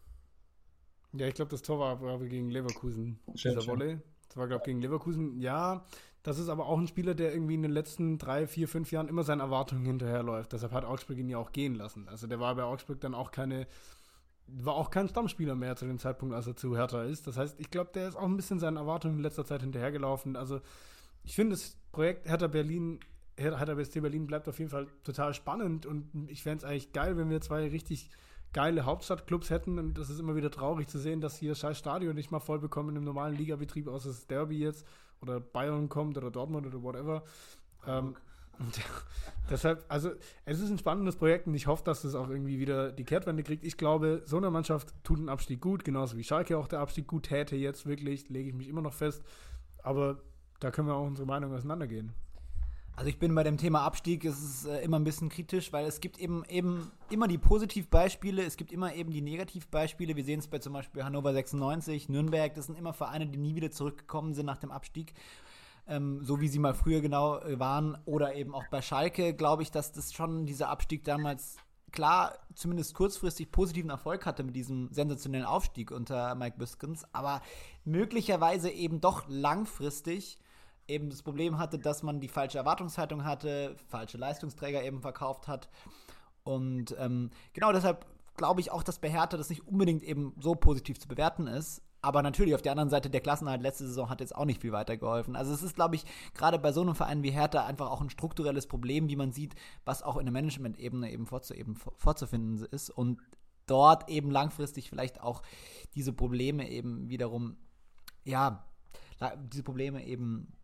Ja, ich glaube, das Tor war, war gegen Leverkusen, Stimmt, dieser stimmt. Volley. Das war, glaube ich, gegen Leverkusen. Ja, das ist aber auch ein Spieler, der irgendwie in den letzten drei, vier, fünf Jahren immer seinen Erwartungen hinterherläuft. Deshalb hat Augsburg ihn ja auch gehen lassen. Also der war bei Augsburg dann auch keine, war auch kein Stammspieler mehr zu dem Zeitpunkt, als er zu Hertha ist. Das heißt, ich glaube, der ist auch ein bisschen seinen Erwartungen in letzter Zeit hinterhergelaufen. Also ich finde, das Projekt Hertha Berlin, Hertha B S C Berlin bleibt auf jeden Fall total spannend, und ich fände es eigentlich geil, wenn wir zwei richtig geile Hauptstadtclubs hätten, und das ist immer wieder traurig zu sehen, dass hier scheiß Stadion nicht mal voll bekommen im normalen Ligabetrieb, außer das Derby jetzt oder Bayern kommt oder Dortmund oder whatever. Ähm, und deshalb, also es ist ein spannendes Projekt, und ich hoffe, dass es auch irgendwie wieder die Kehrtwende kriegt. Ich glaube, so eine Mannschaft tut einen Abstieg gut, genauso wie Schalke auch der Abstieg gut täte jetzt wirklich, lege ich mich immer noch fest, aber da können wir auch unsere Meinung auseinandergehen. Also ich bin bei dem Thema Abstieg, es ist äh, immer ein bisschen kritisch, weil es gibt eben, eben immer die Positivbeispiele, es gibt immer eben die Negativbeispiele. Wir sehen es bei zum Beispiel Hannover sechsundneunzig, Nürnberg, das sind immer Vereine, die nie wieder zurückgekommen sind nach dem Abstieg, ähm, so wie sie mal früher genau äh, waren. Oder eben auch bei Schalke, glaube ich, dass das schon dieser Abstieg damals klar, zumindest kurzfristig positiven Erfolg hatte mit diesem sensationellen Aufstieg unter Mike Biskens, aber möglicherweise eben doch langfristig eben das Problem hatte, dass man die falsche Erwartungshaltung hatte, falsche Leistungsträger eben verkauft hat. Und ähm, genau deshalb glaube ich auch, dass bei Hertha das nicht unbedingt eben so positiv zu bewerten ist. Aber natürlich auf der anderen Seite, der Klassenerhalt letzte Saison hat jetzt auch nicht viel weitergeholfen. Also es ist, glaube ich, gerade bei so einem Verein wie Hertha einfach auch ein strukturelles Problem, wie man sieht, was auch in der Management-Ebene eben, vorzu- eben vorzufinden ist. Und dort eben langfristig vielleicht auch diese Probleme eben wiederum, ja, diese Probleme eben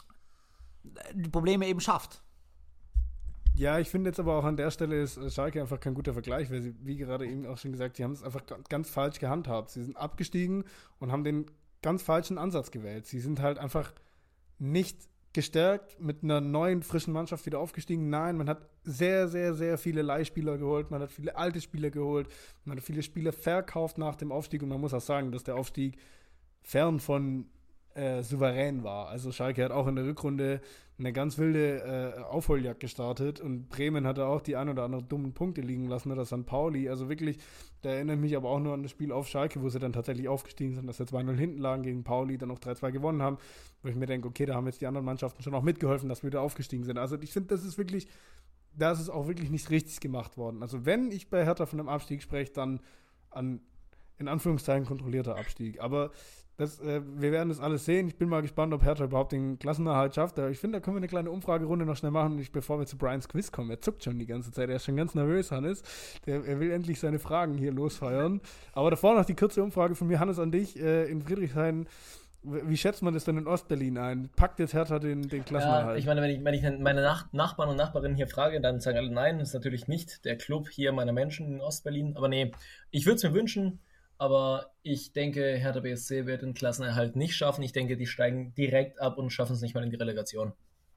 die Probleme eben schafft. Ja, ich finde jetzt aber auch an der Stelle ist Schalke einfach kein guter Vergleich, weil sie, wie gerade eben auch schon gesagt, die haben es einfach ganz falsch gehandhabt. Sie sind abgestiegen und haben den ganz falschen Ansatz gewählt. Sie sind halt einfach nicht gestärkt mit einer neuen, frischen Mannschaft wieder aufgestiegen? Nein, man hat sehr, sehr, sehr viele Leihspieler geholt, man hat viele alte Spieler geholt, man hat viele Spieler verkauft nach dem Aufstieg und man muss auch sagen, dass der Aufstieg fern von äh, souverän war. Also Schalke hat auch in der Rückrunde eine ganz wilde äh, Aufholjagd gestartet und Bremen hatte auch die ein oder anderen dummen Punkte liegen lassen, oder Sankt Pauli. Also wirklich, da erinnert mich aber auch nur an das Spiel auf Schalke, wo sie dann tatsächlich aufgestiegen sind, dass sie zwei null hinten lagen gegen Pauli, dann auch drei zwei gewonnen haben, wo ich mir denke, okay, da haben jetzt die anderen Mannschaften schon auch mitgeholfen, dass wir wieder aufgestiegen sind. Also ich finde, das ist wirklich, da ist es auch wirklich nicht richtig gemacht worden. Also wenn ich bei Hertha von einem Abstieg spreche, dann an, in Anführungszeichen, kontrollierter Abstieg. Aber das, äh, wir werden das alles sehen. Ich bin mal gespannt, ob Hertha überhaupt den Klassenerhalt schafft. Ich finde, da können wir eine kleine Umfragerunde noch schnell machen, ich, bevor wir zu Brians Quiz kommen. Er zuckt schon die ganze Zeit. Er ist schon ganz nervös, Hannes. Der, er will endlich seine Fragen hier losfeuern. Aber davor noch die kurze Umfrage von mir, Hannes, an dich. Äh, in Friedrichshain, wie schätzt man das denn in Ostberlin ein? Packt jetzt Hertha den, den Klassenerhalt? Ja, ich meine, wenn ich, wenn ich meine Nach- Nachbarn und Nachbarinnen hier frage, dann sagen alle nein. Das ist natürlich nicht der Club hier meiner Menschen in Ostberlin. Aber nee, ich würde es mir wünschen. Aber ich denke, Hertha B S C wird den Klassenerhalt nicht schaffen. Ich denke, die steigen direkt ab und schaffen es nicht mal in die Relegation.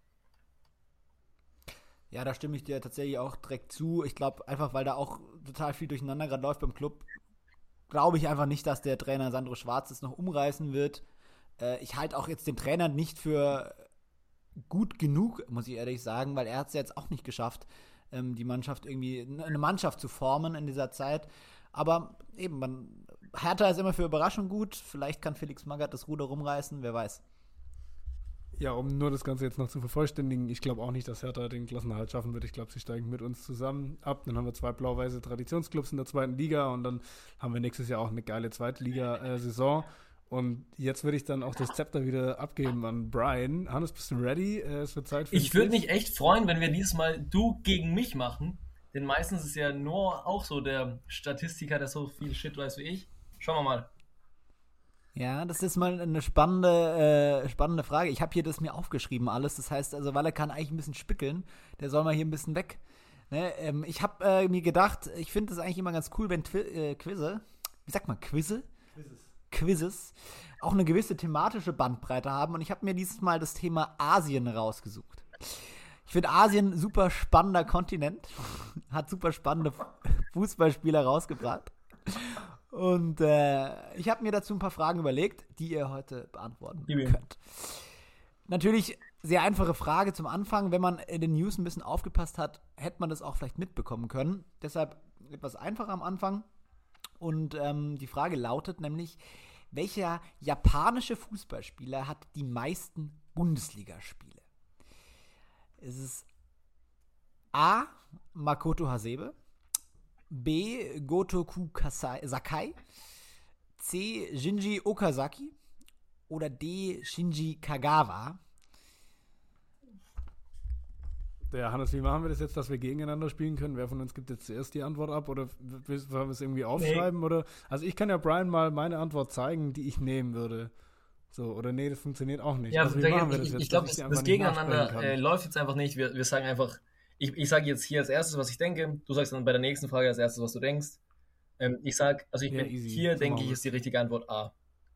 Ja, da stimme ich dir tatsächlich auch direkt zu. Ich glaube, einfach weil da auch total viel durcheinander gerade läuft beim Club, glaube ich einfach nicht, dass der Trainer Sandro Schwarz es noch umreißen wird. Äh, ich halte auch jetzt den Trainer nicht für gut genug, muss ich ehrlich sagen, weil er hat es jetzt auch nicht geschafft, ähm, die Mannschaft irgendwie, eine Mannschaft zu formen in dieser Zeit. Aber eben, man, Hertha ist immer für Überraschung gut. Vielleicht kann Felix Magath das Ruder rumreißen, wer weiß. Ja, um nur das Ganze jetzt noch zu vervollständigen, ich glaube auch nicht, dass Hertha den Klassenerhalt schaffen wird. Ich glaube, sie steigen mit uns zusammen ab. Dann haben wir zwei blau-weiße Traditionsclubs in der zweiten Liga und dann haben wir nächstes Jahr auch eine geile Zweitliga-Saison. Und jetzt würde ich dann auch das Zepter wieder abgeben an Brian. Hannes, bist du ready? Es wird Zeit für Ich würde mich echt freuen, wenn wir dieses Mal du gegen mich machen. Denn meistens ist ja Noah auch so der Statistiker, der so viel Shit weiß wie ich. Schauen wir mal. Ja, das ist mal eine spannende, äh, spannende Frage. Ich habe hier das mir aufgeschrieben alles. Das heißt, also Walle kann eigentlich ein bisschen spickeln. Der soll mal hier ein bisschen weg. Ne? Ähm, ich habe äh, mir gedacht, ich finde das eigentlich immer ganz cool, wenn Twi- äh, Quizze, wie sagt man, Quizze? Quizzes. Quizzes auch eine gewisse thematische Bandbreite haben. Und ich habe mir dieses Mal das Thema Asien rausgesucht. Ich finde Asien ein super spannender Kontinent. Hat super spannende Fußballspieler rausgebracht. Und äh, ich habe mir dazu ein paar Fragen überlegt, die ihr heute beantworten könnt. Natürlich sehr einfache Frage zum Anfang. Wenn man in den News ein bisschen aufgepasst hat, hätte man das auch vielleicht mitbekommen können. Deshalb etwas einfacher am Anfang. Und ähm, die Frage lautet nämlich, welcher japanische Fußballspieler hat die meisten Bundesligaspiele? Ist es A. Makoto Hasebe, B. Gotoku Kasai, Sakai, C. Shinji Okazaki oder D. Shinji Kagawa? Ja, Hannes, wie machen wir das jetzt, dass wir gegeneinander spielen können? Wer von uns gibt jetzt zuerst die Antwort ab oder wollen wir es irgendwie aufschreiben? Nee. Oder? Also ich kann ja Brian mal meine Antwort zeigen, die ich nehmen würde. So, oder nee, das funktioniert auch nicht. Ja, also, wie ich, machen wir ich, das jetzt, ich glaube, das, das Gegeneinander äh, läuft jetzt einfach nicht. Wir, wir sagen einfach, ich, ich sage jetzt hier als erstes, was ich denke. Du sagst dann bei der nächsten Frage als erstes, was du denkst. Ähm, ich sage, also ich ja, bin, easy. hier so denke ich, ist die richtige Antwort A.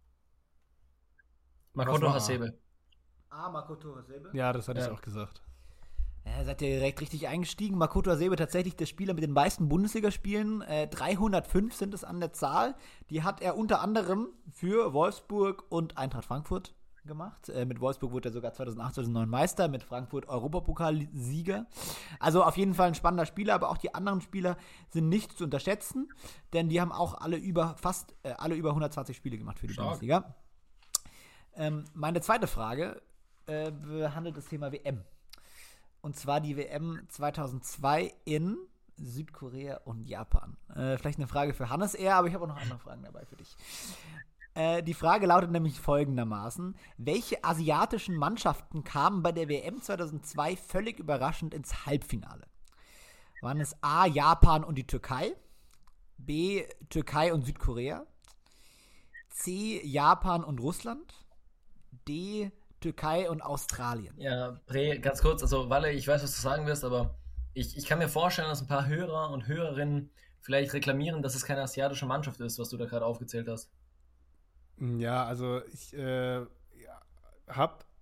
Makoto Hasebe. A. Makoto Hasebe? Ja, das hatte ja. ich auch gesagt. Ja, seid ihr direkt richtig eingestiegen. Makoto Hasebe tatsächlich der Spieler mit den meisten Bundesligaspielen. Äh, dreihundertfünf sind es an der Zahl. Die hat er unter anderem für Wolfsburg und Eintracht Frankfurt gemacht. Äh, mit Wolfsburg wurde er sogar zweitausendacht, zweitausendneun Meister, mit Frankfurt Europapokalsieger. Also auf jeden Fall ein spannender Spieler, aber auch die anderen Spieler sind nicht zu unterschätzen, denn die haben auch alle über fast äh, alle über hundertzwanzig Spiele gemacht für die Stark. Bundesliga. Ähm, meine zweite Frage äh, behandelt das Thema W M. Und zwar die W M zweitausendzwei in Südkorea und Japan. Äh, vielleicht eine Frage für Hannes eher, aber ich habe auch noch andere Fragen dabei für dich. Äh, die Frage lautet nämlich folgendermaßen: Welche asiatischen Mannschaften kamen bei der W M zweitausendzwei völlig überraschend ins Halbfinale? Waren es A. Japan und die Türkei, B. Türkei und Südkorea, C. Japan und Russland, D. Türkei und Australien? Ja, Bre, ganz kurz, also Walle, ich weiß, was du sagen wirst, aber ich, ich kann mir vorstellen, dass ein paar Hörer und Hörerinnen vielleicht reklamieren, dass es keine asiatische Mannschaft ist, was du da gerade aufgezählt hast. Ja, also ich äh, ja, habe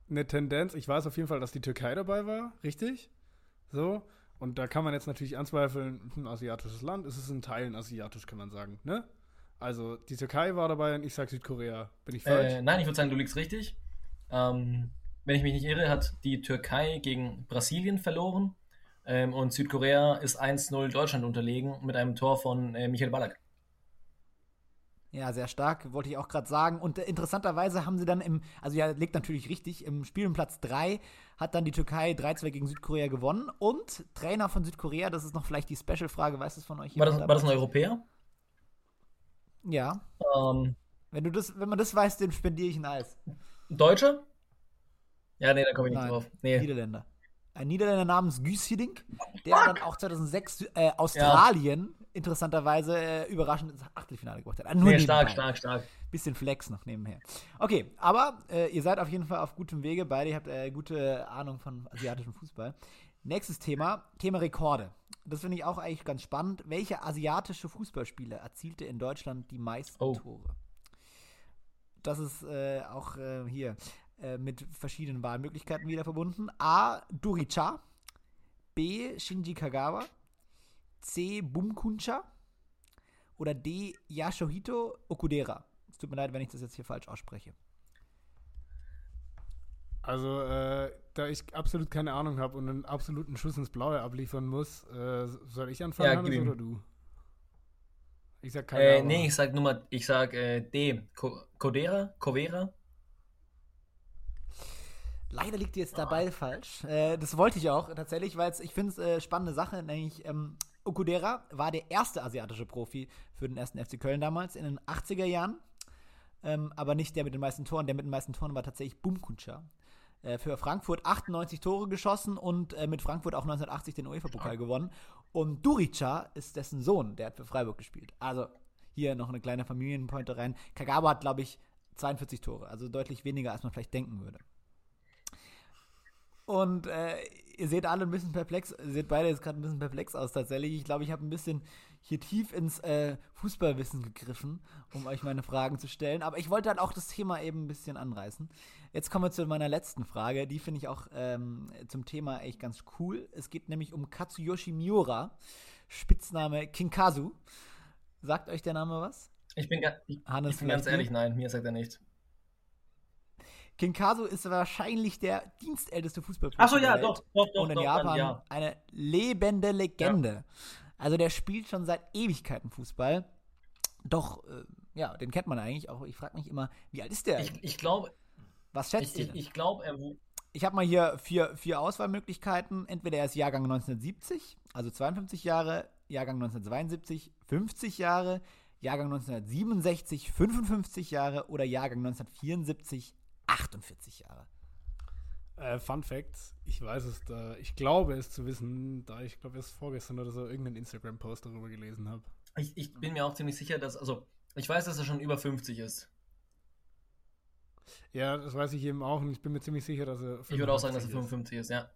eine Tendenz. Ich weiß auf jeden Fall, dass die Türkei dabei war, richtig? So. Und da kann man jetzt natürlich anzweifeln, ein asiatisches Land. Es ist in Teilen asiatisch, kann man sagen, ne? Also die Türkei war dabei und ich sag Südkorea. Bin ich falsch? Äh, nein, ich würde sagen, du liegst richtig. Ähm, wenn ich mich nicht irre, hat die Türkei gegen Brasilien verloren ähm, und Südkorea ist eins null Deutschland unterlegen mit einem Tor von äh, Michael Ballack. Ja, sehr stark, wollte ich auch gerade sagen. Und äh, interessanterweise haben sie dann im, also ja, liegt natürlich richtig, im Spiel um Platz drei hat dann die Türkei drei zwei gegen Südkorea gewonnen. Und Trainer von Südkorea, das ist noch vielleicht die Special-Frage, weiß es von euch War das, jemand? war das ein Europäer? Ja. Ähm, Wenn du das, wenn man das weiß, dem spendiere ich ein Eis. Deutscher? Ja, nee, da komme ich nicht Nein, drauf. Nee. Niederländer. Ein Niederländer namens Guus Hiddink, der dann auch zweitausendsechs äh, Australien interessanterweise äh, überraschend ins Achtelfinale gebracht hat. Ah, nur Nee, stark, nebenbei. stark, stark. Bisschen Flex noch nebenher. Okay, aber äh, ihr seid auf jeden Fall auf gutem Wege. Beide, ihr habt äh, gute Ahnung von asiatischem Fußball. Nächstes Thema, Thema Rekorde. Das finde ich auch eigentlich ganz spannend. Welcher asiatische Fußballspieler erzielte in Deutschland die meisten Oh. Tore? Das ist äh, auch äh, hier äh, mit verschiedenen Wahlmöglichkeiten wieder verbunden. A. Duricha, B. Shinji Kagawa, C. Bumkuncha oder D. Yasuhito Okudera. Es tut mir leid, wenn ich das jetzt hier falsch ausspreche. Also, äh, da ich absolut keine Ahnung habe und einen absoluten Schuss ins Blaue abliefern muss, äh, soll ich anfangen, Ja, Hannes, gib ihm. oder du? Ich sag keine Äh, Ahnung. nee, ich sag Nummer, ich sag äh, D. Ko- Kodera? Covera? Leider liegt jetzt dabei falsch. Äh, das wollte ich auch tatsächlich, weil ich finde es äh, spannende Sache, nämlich ähm, Okudera war der erste asiatische Profi für den ersten F C Köln damals in den achtziger Jahren, ähm, aber nicht der mit den meisten Toren. Der mit den meisten Toren war tatsächlich Bumkuncha. Äh, für Frankfurt achtundneunzig Tore geschossen und äh, mit Frankfurt auch neunzehnhundertachtzig den UEFA-Pokal gewonnen. Und Duricha ist dessen Sohn, der hat für Freiburg gespielt. Also hier noch eine kleine Familienpointe rein. Kagawa hat, glaube ich, zweiundvierzig Tore, also deutlich weniger, als man vielleicht denken würde. Und äh, ihr seht alle ein bisschen perplex, ihr seht beide jetzt gerade ein bisschen perplex aus tatsächlich. Ich glaube, ich habe ein bisschen hier tief ins äh, Fußballwissen gegriffen, um euch meine Fragen zu stellen. Aber ich wollte halt auch das Thema eben ein bisschen anreißen. Jetzt kommen wir zu meiner letzten Frage. Die finde ich auch ähm, zum Thema echt ganz cool. Es geht nämlich um Katsuyoshi Miura, Spitzname Kinkazu. Sagt euch der Name was? Ich bin, ga- ich, Hannes, ich bin ganz vielleicht ehrlich, du? nein, mir sagt er nicht. Kinkazu ist wahrscheinlich der dienstälteste Fußballprofi Ach so, ja, der Welt doch, doch, doch, und in doch, Japan dann ja. eine lebende Legende. Also der spielt schon seit Ewigkeiten Fußball. Doch, äh, ja, den kennt man eigentlich auch. Ich frage mich immer, wie alt ist der Ich, eigentlich? ich glaube, Was schätzt ich, ihr ich, denn? ich glaube, er wu- Ich habe mal hier vier, vier Auswahlmöglichkeiten. Entweder er ist Jahrgang neunzehnhundertsiebzig, also zweiundfünfzig Jahre, Jahrgang neunzehnhundertzweiundsiebzig, fünfzig Jahre, Jahrgang neunzehnhundertsiebenundsechzig, fünfundfünfzig Jahre oder Jahrgang neunzehnhundertvierundsiebzig, achtundvierzig Jahre. Äh, Fun Fact, ich weiß es da, ich glaube es zu wissen, da ich glaube erst vorgestern oder so irgendeinen Instagram-Post darüber gelesen habe. ich, ich bin mir auch ziemlich sicher, dass, also, ich weiß, dass er schon über fünfzig ist. Ja, das weiß ich eben auch und ich bin mir ziemlich sicher, dass er Ich würde auch sagen, dass er fünfundfünfzig fünfundfünfzig ist, ja.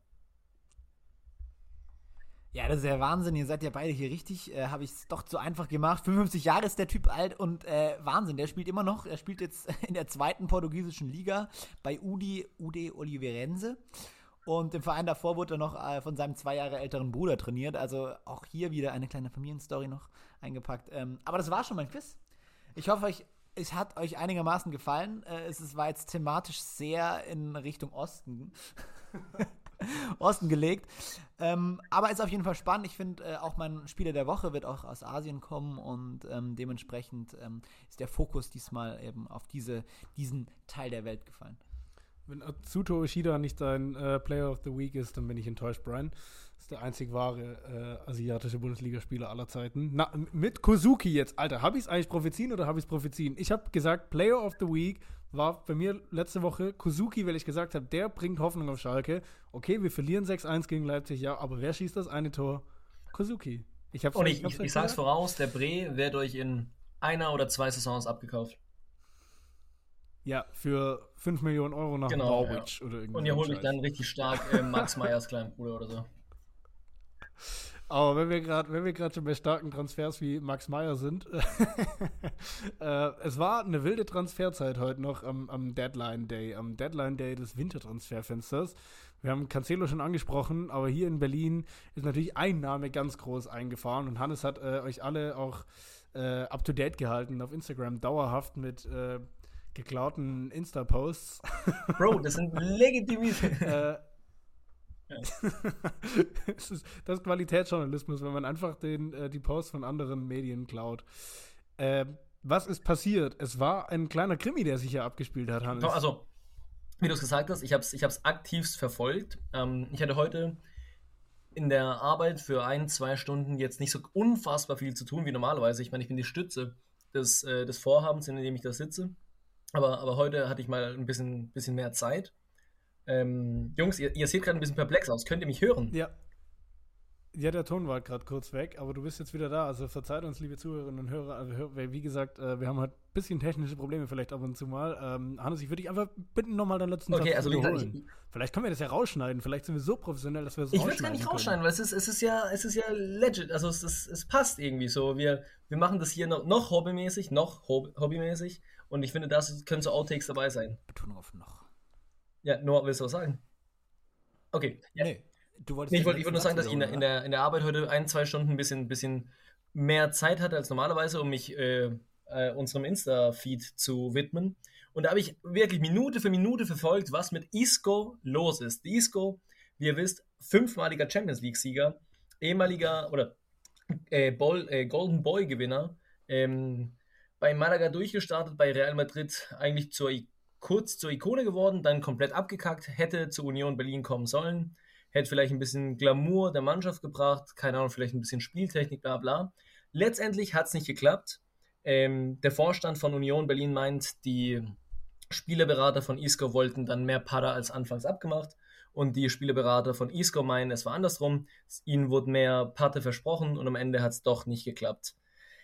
Ja, das ist ja Wahnsinn. Ihr seid ja beide hier richtig. Äh, Habe ich es doch zu einfach gemacht. fünfundfünfzig Jahre ist der Typ alt und äh, Wahnsinn. Der spielt immer noch. Er spielt jetzt in der zweiten portugiesischen Liga bei U D I, U D Oliveirense. Und im Verein davor wurde er noch äh, von seinem zwei Jahre älteren Bruder trainiert. Also auch hier wieder eine kleine Familienstory noch eingepackt. Ähm, aber das war schon mein Quiz. Ich hoffe, euch, es hat euch einigermaßen gefallen. Äh, es ist, war jetzt thematisch sehr in Richtung Osten. Osten gelegt. Ähm, aber ist auf jeden Fall spannend. Ich finde, äh, auch mein Spieler der Woche wird auch aus Asien kommen und ähm, dementsprechend ähm, ist der Fokus diesmal eben auf diese, diesen Teil der Welt gefallen. Wenn Atsuto Ishida nicht dein äh, Player of the Week ist, dann bin ich enttäuscht, Brian. Das ist der einzig wahre äh, asiatische Bundesligaspieler aller Zeiten. Na, m- mit Kozuki jetzt. Alter, habe ich es eigentlich propheziehen oder habe ich es propheziehen? Ich habe gesagt, Player of the Week war bei mir letzte Woche Kozuki, weil ich gesagt habe, der bringt Hoffnung auf Schalke. Okay, wir verlieren sechs eins gegen Leipzig, ja, aber wer schießt das eine Tor? Kozuki. Ich hab's Und ich, hab's ich, euch ich sag's gesagt. voraus, der Bre wird euch in einer oder zwei Saisons abgekauft. Ja, für fünf Millionen Euro nach Genau, Norwich oder irgendwas. Und ihr holt euch dann richtig stark äh, Max Meyers kleinen Bruder oder so. Aber wenn wir gerade, wenn wir gerade schon bei starken Transfers wie Max Meyer sind, äh, es war eine wilde Transferzeit heute noch am, am Deadline Day, am Deadline Day des Wintertransferfensters. Wir haben Cancelo schon angesprochen, aber hier in Berlin ist natürlich ein Name ganz groß eingefahren und Hannes hat äh, euch alle auch äh, up to date gehalten auf Instagram, dauerhaft mit äh, geklauten Insta-Posts. Bro, das sind legitimierte. äh, das, ist, das ist Qualitätsjournalismus, wenn man einfach den, äh, die Posts von anderen Medien klaut. Äh, was ist passiert? Es war ein kleiner Krimi, der sich hier abgespielt hat, Hannes. Also, wie du es gesagt hast, ich habe es ich hab's aktivst verfolgt. Ähm, ich hatte heute in der Arbeit für ein, zwei Stunden jetzt nicht so unfassbar viel zu tun wie normalerweise. Ich meine, ich bin die Stütze des, äh, des Vorhabens, in dem ich da sitze. Aber, aber heute hatte ich mal ein bisschen, bisschen mehr Zeit. Ähm, Jungs, ihr, ihr seht gerade ein bisschen perplex aus. Könnt ihr mich hören? Ja. Ja, der Ton war gerade kurz weg, aber du bist jetzt wieder da. Also verzeiht uns, liebe Zuhörerinnen und Hörer. Also, wie gesagt, äh, wir haben halt ein bisschen technische Probleme vielleicht ab und zu mal. Ähm, Hannes, ich würde dich einfach bitten, nochmal deinen letzten okay, Satz also zu wie wiederholen. gesagt, ich, Vielleicht können wir das ja rausschneiden. Vielleicht sind wir so professionell, dass wir es ich will es gar nicht können. rausschneiden, weil es ist, es ist ja, es ist ja legit. Also es, ist, es passt irgendwie so. Wir, wir machen das hier noch, noch hobbymäßig, noch hob- hobbymäßig. Und ich finde, das können so Outtakes dabei sein. Betonung auf noch. Ja, Noah, willst du was sagen? Okay. Ja. Nee, du wolltest Nee, ich den wollte ich wollte nur letzten sagen, dass ich in der, Satz in, der, in der Arbeit heute ein, zwei Stunden ein bisschen, bisschen mehr Zeit hatte als normalerweise, um mich äh, äh, unserem Insta-Feed zu widmen. Und da habe ich wirklich Minute für Minute verfolgt, was mit Isco los ist. Isco, wie ihr wisst, fünfmaliger Champions League-Sieger, ehemaliger oder äh, Ball, äh, Golden Boy-Gewinner, ähm, bei Malaga durchgestartet, bei Real Madrid eigentlich zur, kurz zur Ikone geworden, dann komplett abgekackt, hätte zu Union Berlin kommen sollen, hätte vielleicht ein bisschen Glamour der Mannschaft gebracht, keine Ahnung, vielleicht ein bisschen Spieltechnik, bla bla. Letztendlich hat es nicht geklappt. Ähm, der Vorstand von Union Berlin meint, die Spielerberater von Isco wollten dann mehr Para als anfangs abgemacht und die Spielerberater von Isco meinen, es war andersrum. Ihnen wurde mehr Pate versprochen und am Ende hat es doch nicht geklappt.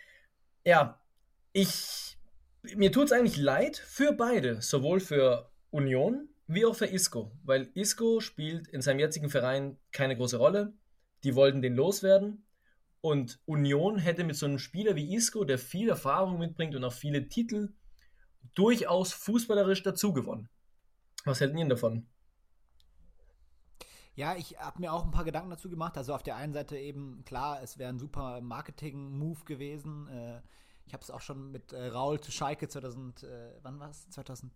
Ja, ich, mir tut es eigentlich leid für beide, sowohl für Union wie auch für Isco, weil Isco spielt in seinem jetzigen Verein keine große Rolle. Die wollten den loswerden und Union hätte mit so einem Spieler wie Isco, der viel Erfahrung mitbringt und auch viele Titel, durchaus fußballerisch dazugewonnen. Was halten ihr davon? Ja, ich habe mir auch ein paar Gedanken dazu gemacht. Also auf der einen Seite eben, klar, es wäre ein super Marketing-Move gewesen. Äh, ich habe es auch schon mit äh, Raul zu Schalke zweitausend, äh, wann war es? zweitausendelf,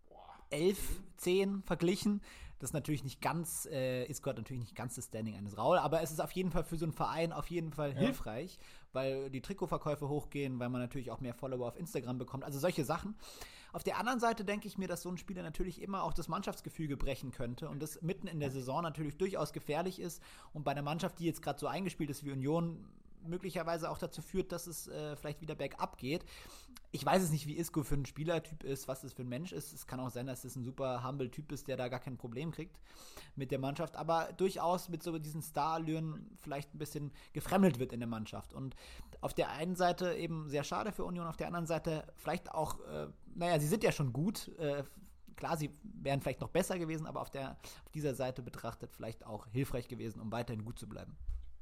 zehn verglichen. Das ist natürlich nicht ganz, äh, Isco hat natürlich nicht ganz das Standing eines Raul, aber es ist auf jeden Fall für so einen Verein auf jeden Fall Ja. hilfreich, weil die Trikotverkäufe hochgehen, weil man natürlich auch mehr Follower auf Instagram bekommt, also solche Sachen. Auf der anderen Seite denke ich mir, dass so ein Spieler natürlich immer auch das Mannschaftsgefüge brechen könnte und das mitten in der Saison natürlich durchaus gefährlich ist und bei einer Mannschaft, die jetzt gerade so eingespielt ist wie Union, möglicherweise auch dazu führt, dass es äh, vielleicht wieder bergab geht. Ich weiß es nicht, wie Isco für ein Spielertyp ist, was das für ein Mensch ist. Es kann auch sein, dass es ein super humble Typ ist, der da gar kein Problem kriegt mit der Mannschaft, aber durchaus mit so diesen Star-Allüren vielleicht ein bisschen gefremdelt wird in der Mannschaft. Und auf der einen Seite eben sehr schade für Union, auf der anderen Seite vielleicht auch, äh, naja, sie sind ja schon gut, äh, klar, sie wären vielleicht noch besser gewesen, aber auf, der, auf dieser Seite betrachtet vielleicht auch hilfreich gewesen, um weiterhin gut zu bleiben.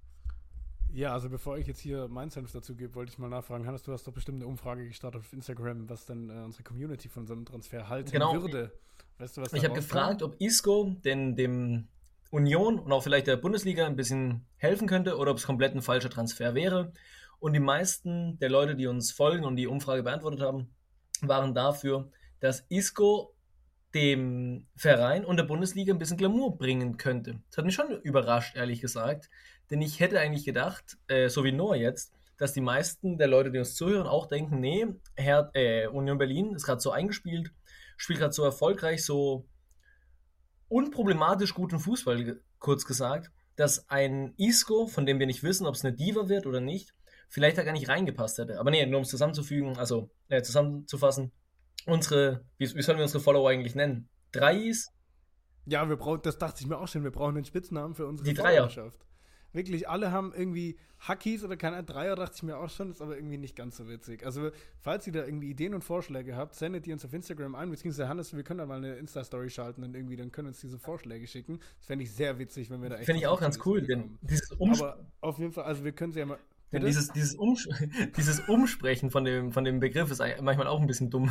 Ja, also bevor ich jetzt hier meinen Senf dazu gebe, wollte ich mal nachfragen, Hannes, du hast doch bestimmt eine Umfrage gestartet auf Instagram, was denn äh, unsere Community von so einem Transfer halten Genau. würde. Weißt du, was Ich da habe rauskam? gefragt, ob Isco denn dem Union und auch vielleicht der Bundesliga ein bisschen helfen könnte oder ob es komplett ein falscher Transfer wäre. Und die meisten der Leute, die uns folgen und die Umfrage beantwortet haben, waren dafür, dass Isco dem Verein und der Bundesliga ein bisschen Glamour bringen könnte. Das hat mich schon überrascht, ehrlich gesagt. Denn ich hätte eigentlich gedacht, äh, so wie Noah jetzt, dass die meisten der Leute, die uns zuhören, auch denken, nee, Herr, äh, Union Berlin ist gerade so eingespielt, spielt gerade so erfolgreich, so unproblematisch guten Fußball, ge- kurz gesagt, dass ein Isco, von dem wir nicht wissen, ob es eine Diva wird oder nicht, vielleicht da gar nicht reingepasst hätte. Aber nee, nur um es zusammenzufügen, also äh, zusammenzufassen, unsere, wie, wie sollen wir unsere Follower eigentlich nennen? Dreiis? Ja, wir brauchen, das dachte ich mir auch schon, wir brauchen einen Spitznamen für unsere Die Dreier. Followerschaft. wirklich alle haben irgendwie Hackies oder keine Dreier, dachte ich mir auch schon, ist aber irgendwie nicht ganz so witzig. Also, falls ihr da irgendwie Ideen und Vorschläge habt, sendet die uns auf Instagram ein, beziehungsweise Hannes, wir können da mal eine Insta-Story schalten und irgendwie, dann können uns diese Vorschläge schicken. Das fände ich sehr witzig, wenn wir da echt... Finde ich auch ganz cool, denn dieses Umsp- Aber auf jeden Fall, also wir können sie ja mal... denn dieses, dieses, Umsch- dieses Umsprechen von dem, von dem Begriff ist manchmal auch ein bisschen dumm.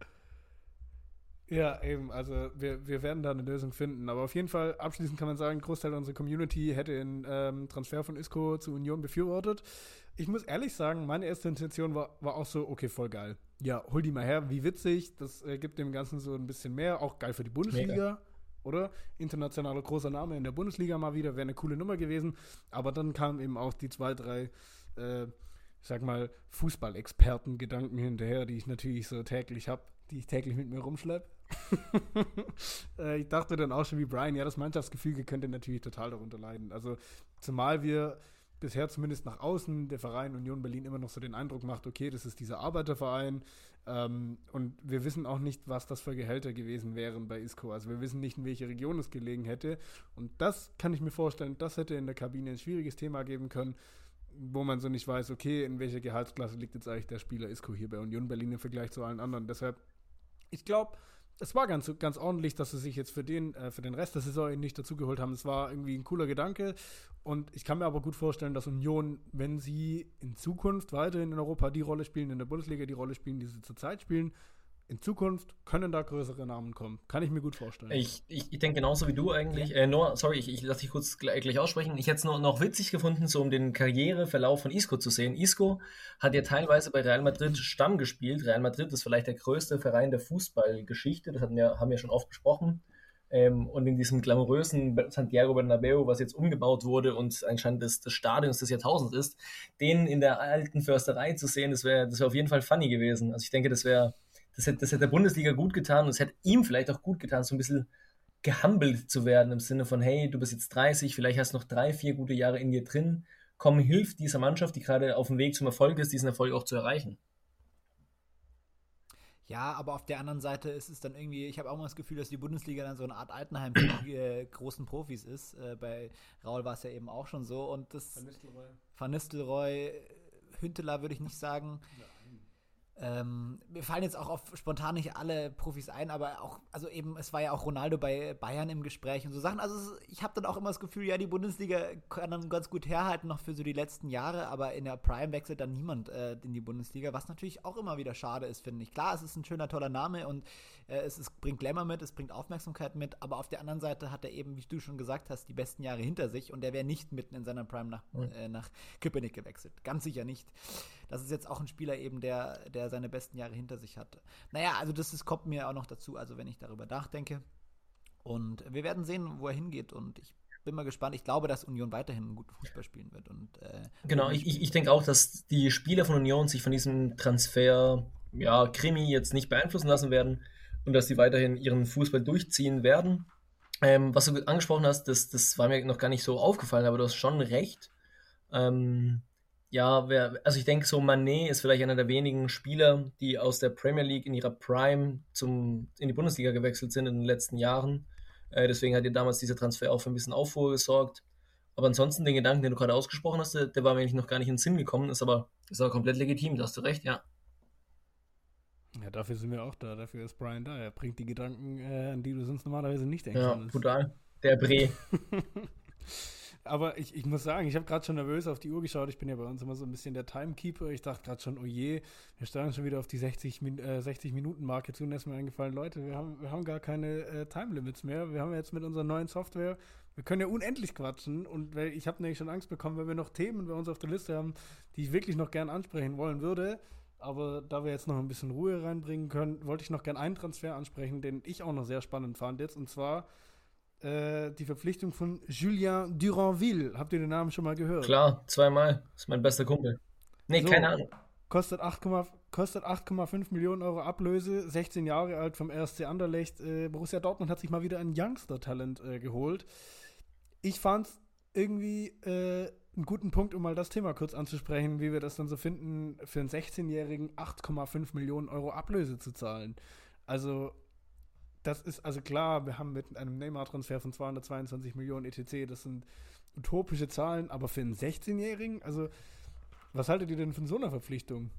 Ja, eben, also wir, wir werden da eine Lösung finden. Aber auf jeden Fall, abschließend kann man sagen, ein Großteil unserer Community hätte den ähm, Transfer von Isco zu Union befürwortet. Ich muss ehrlich sagen, meine erste Intention war, war auch so, okay, voll geil. Ja, hol die mal her, wie witzig, das äh, gibt dem Ganzen so ein bisschen mehr, auch geil für die Bundesliga, Mega. Oder? Internationaler großer Name in der Bundesliga mal wieder, wäre eine coole Nummer gewesen. Aber dann kamen eben auch die zwei, drei, äh, ich sag mal, Fußballexperten-Gedanken hinterher, die ich natürlich so täglich habe, die ich täglich mit mir rumschleppe. äh, ich dachte dann auch schon wie Brian, ja, das Mannschaftsgefüge könnte natürlich total darunter leiden. Also zumal wir bisher zumindest nach außen der Verein Union Berlin immer noch so den Eindruck macht, okay, das ist dieser Arbeiterverein ähm, und wir wissen auch nicht, was das für Gehälter gewesen wären bei Isco. Also wir wissen nicht, in welche Region es gelegen hätte und das kann ich mir vorstellen, das hätte in der Kabine ein schwieriges Thema geben können, wo man so nicht weiß, okay, in welcher Gehaltsklasse liegt jetzt eigentlich der Spieler Isco hier bei Union Berlin im Vergleich zu allen anderen. Deshalb, ich glaube, es war ganz, ganz ordentlich, dass sie sich jetzt für den, äh, für den Rest der Saison nicht dazugeholt haben. Es war irgendwie ein cooler Gedanke. Und ich kann mir aber gut vorstellen, dass Union, wenn sie in Zukunft weiterhin in Europa die Rolle spielen, in der Bundesliga die Rolle spielen, die sie zurzeit spielen, in Zukunft können da größere Namen kommen. Kann ich mir gut vorstellen. Ich, ich, ich denke genauso wie du eigentlich. Äh, nur, sorry, ich, ich lasse dich kurz gleich, gleich aussprechen. Ich hätte es nur noch witzig gefunden, so um den Karriereverlauf von Isco zu sehen. Isco hat ja teilweise bei Real Madrid Stamm gespielt. Real Madrid ist vielleicht der größte Verein der Fußballgeschichte. Das hatten wir, haben wir schon oft besprochen. Ähm, und in diesem glamourösen Santiago Bernabéu, was jetzt umgebaut wurde und anscheinend des, des Stadions des Jahrtausends ist, den in der alten Försterei zu sehen, das wäre das wär auf jeden Fall funny gewesen. Also ich denke, das wäre Das hätte, das hätte der Bundesliga gut getan und es hätte ihm vielleicht auch gut getan, so ein bisschen gehumbelt zu werden im Sinne von, hey, du bist jetzt dreißig, vielleicht hast du noch drei, vier gute Jahre in dir drin. Komm, hilf dieser Mannschaft, die gerade auf dem Weg zum Erfolg ist, diesen Erfolg auch zu erreichen. Ja, aber auf der anderen Seite ist es dann irgendwie, ich habe auch mal das Gefühl, dass die Bundesliga dann so eine Art Altenheim für die äh, großen Profis ist. Äh, bei Raul war es ja eben auch schon so. Und das Van Nistelrooy, Van Nistelrooy Hünteler würde ich nicht sagen. Ja. Ähm, mir fallen jetzt auch auf spontan nicht alle Profis ein, aber auch, also eben, es war ja auch Ronaldo bei Bayern im Gespräch und so Sachen. Also es, ich habe dann auch immer das Gefühl, ja, die Bundesliga kann dann ganz gut herhalten noch für so die letzten Jahre, aber in der Prime wechselt dann niemand äh, in die Bundesliga, was natürlich auch immer wieder schade ist, finde ich. Klar, es ist ein schöner, toller Name und äh, es ist, bringt Glamour mit, es bringt Aufmerksamkeit mit, aber auf der anderen Seite hat er eben, wie du schon gesagt hast, die besten Jahre hinter sich und er wäre nicht mitten in seiner Prime nach, mhm. äh, nach Köpenick gewechselt. Ganz sicher nicht. Das ist jetzt auch ein Spieler eben, der, der seine besten Jahre hinter sich hat. Naja, also das ist, kommt mir auch noch dazu, also wenn ich darüber nachdenke. Und wir werden sehen, wo er hingeht und ich bin mal gespannt. Ich glaube, dass Union weiterhin einen guten Fußball spielen wird. Und, äh, genau, ich, ich, ich denke auch, dass die Spieler von Union sich von diesem Transfer, ja, Krimi jetzt nicht beeinflussen lassen werden und dass sie weiterhin ihren Fußball durchziehen werden. Ähm, was du angesprochen hast, das, das war mir noch gar nicht so aufgefallen, aber du hast schon recht. Ähm, Ja, wer, also ich denke, so Mané ist vielleicht einer der wenigen Spieler, die aus der Premier League in ihrer Prime zum, in die Bundesliga gewechselt sind in den letzten Jahren. Äh, deswegen hat ihr damals dieser Transfer auch für ein bisschen Aufruhr gesorgt. Aber ansonsten, den Gedanken, den du gerade ausgesprochen hast, der, der war mir eigentlich noch gar nicht in den Sinn gekommen, ist aber, ist aber komplett legitim, da hast du recht, ja. Ja, dafür sind wir auch da, dafür ist Brian da. Er bringt die Gedanken, äh, an die du sonst normalerweise nicht denkst. Ja, brutal. Der Bre. Aber ich, ich muss sagen, ich habe gerade schon nervös auf die Uhr geschaut. Ich bin ja bei uns immer so ein bisschen der Timekeeper. Ich dachte gerade schon, oh je, wir steuern schon wieder auf die sechzig-Minuten-Marke zu. Und ist mir eingefallen, Leute, wir haben, wir haben gar keine äh, Time-Limits mehr. Wir haben jetzt mit unserer neuen Software, wir können ja unendlich quatschen. Und weil ich habe nämlich schon Angst bekommen, weil wir noch Themen bei uns auf der Liste haben, die ich wirklich noch gern ansprechen wollen würde. Aber da wir jetzt noch ein bisschen Ruhe reinbringen können, wollte ich noch gern einen Transfer ansprechen, den ich auch noch sehr spannend fand jetzt. Und zwar die Verpflichtung von Julien Duranville. Habt ihr den Namen schon mal gehört? Klar, zweimal. Das ist mein bester Kumpel. Nee, so, keine Ahnung. Kostet acht Komma fünf Millionen Euro Ablöse, sechzehn Jahre alt vom R S C Anderlecht. Äh, Borussia Dortmund hat sich mal wieder ein Youngster-Talent äh, geholt. Ich fand es irgendwie äh, einen guten Punkt, um mal das Thema kurz anzusprechen, wie wir das dann so finden, für einen sechzehnjährigen acht Komma fünf Millionen Euro Ablöse zu zahlen. Also das ist, also klar, wir haben mit einem Neymar-Transfer von zweihundertzweiundzwanzig Millionen et cetera, das sind utopische Zahlen, aber für einen sechzehnjährigen, also was haltet ihr denn von so einer Verpflichtung?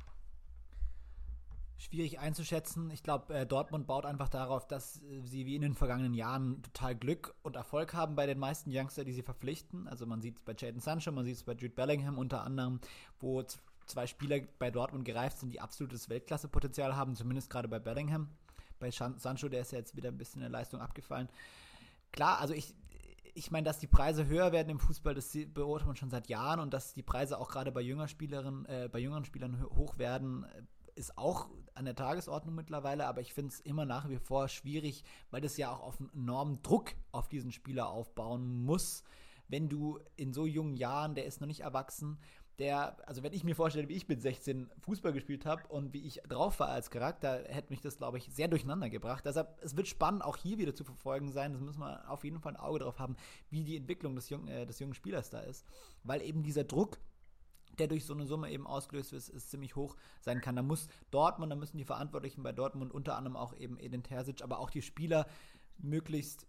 Schwierig einzuschätzen. Ich glaube, äh, Dortmund baut einfach darauf, dass äh, sie wie in den vergangenen Jahren total Glück und Erfolg haben bei den meisten Youngster, die sie verpflichten. Also man sieht es bei Jadon Sancho, man sieht es bei Jude Bellingham unter anderem, wo z- zwei Spieler bei Dortmund gereift sind, die absolutes Weltklasse-Potenzial haben, zumindest gerade bei Bellingham. Bei San- Sancho, der ist ja jetzt wieder ein bisschen in der Leistung abgefallen. Klar, also ich Ich meine, dass die Preise höher werden im Fußball, das beobachtet man schon seit Jahren, und dass die Preise auch gerade bei jüngeren Spielerinnen, äh, bei jüngeren Spielern hoch werden, ist auch an der Tagesordnung mittlerweile, aber ich finde es immer nach wie vor schwierig, weil das ja auch auf einen enormen Druck auf diesen Spieler aufbauen muss, wenn du in so jungen Jahren, der ist noch nicht erwachsen, der, also wenn ich mir vorstelle, wie ich mit sechzehn Fußball gespielt habe und wie ich drauf war als Charakter, hätte mich das, glaube ich, sehr durcheinander gebracht. Deshalb, es wird spannend, auch hier wieder zu verfolgen sein. Das müssen wir auf jeden Fall ein Auge drauf haben, wie die Entwicklung des jungen, äh, des jungen Spielers da ist. Weil eben dieser Druck, der durch so eine Summe eben ausgelöst ist, ist ziemlich hoch sein kann. Da muss Dortmund, da müssen die Verantwortlichen bei Dortmund, unter anderem auch eben Edin Terzic, aber auch die Spieler möglichst,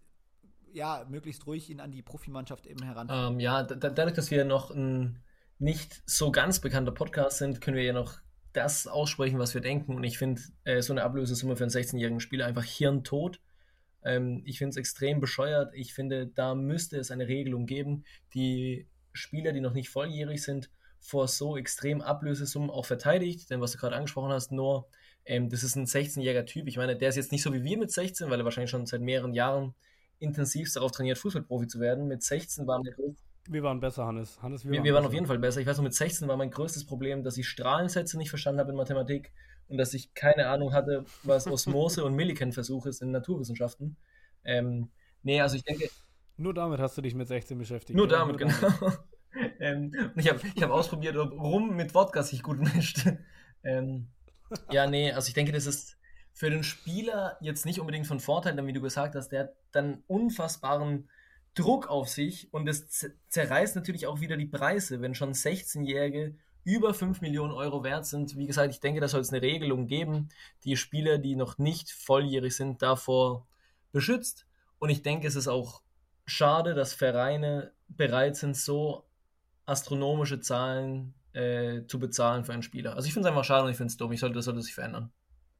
ja, möglichst ruhig ihn an die Profimannschaft eben heranführen. Ähm, ja, da, dadurch, dass wir noch ein nicht so ganz bekannter Podcast sind, können wir ja noch das aussprechen, was wir denken. Und ich finde äh, so eine Ablösesumme für einen sechzehnjährigen Spieler einfach hirntot. Ähm, ich finde es extrem bescheuert. Ich finde, da müsste es eine Regelung geben, die Spieler, die noch nicht volljährig sind, vor so extrem Ablösesummen auch verteidigt. Denn was du gerade angesprochen hast, Noah, ähm, das ist ein sechzehnjähriger Typ. Ich meine, der ist jetzt nicht so wie wir mit sechzehn, weil er wahrscheinlich schon seit mehreren Jahren intensivst darauf trainiert, Fußballprofi zu werden. Mit sechzehn waren wir Wir waren besser, Hannes. Hannes, wir, wir waren auf jeden Fall besser. Ich weiß noch, mit sechzehn war mein größtes Problem, dass ich Strahlensätze nicht verstanden habe in Mathematik und dass ich keine Ahnung hatte, was Osmose und Millikan-Versuch ist in Naturwissenschaften. Ähm, nee, also ich denke, Nur damit hast du dich mit sechzehn beschäftigt. nur ja? damit, genau. ähm, und ich habe ich hab ausprobiert, ob Rum mit Wodka sich gut mischt. ähm, ja, nee, also ich denke, das ist für den Spieler jetzt nicht unbedingt von Vorteil, denn wie du gesagt hast, der hat dann unfassbaren Druck auf sich, und das z- zerreißt natürlich auch wieder die Preise, wenn schon sechzehnjährige über fünf Millionen Euro wert sind. Wie gesagt, ich denke, da soll es eine Regelung geben, die Spieler, die noch nicht volljährig sind, davor beschützt. Und ich denke, es ist auch schade, dass Vereine bereit sind, so astronomische Zahlen äh, zu bezahlen für einen Spieler. Also ich finde es einfach schade und ich finde es dumm. Ich sollte, das sollte sich verändern.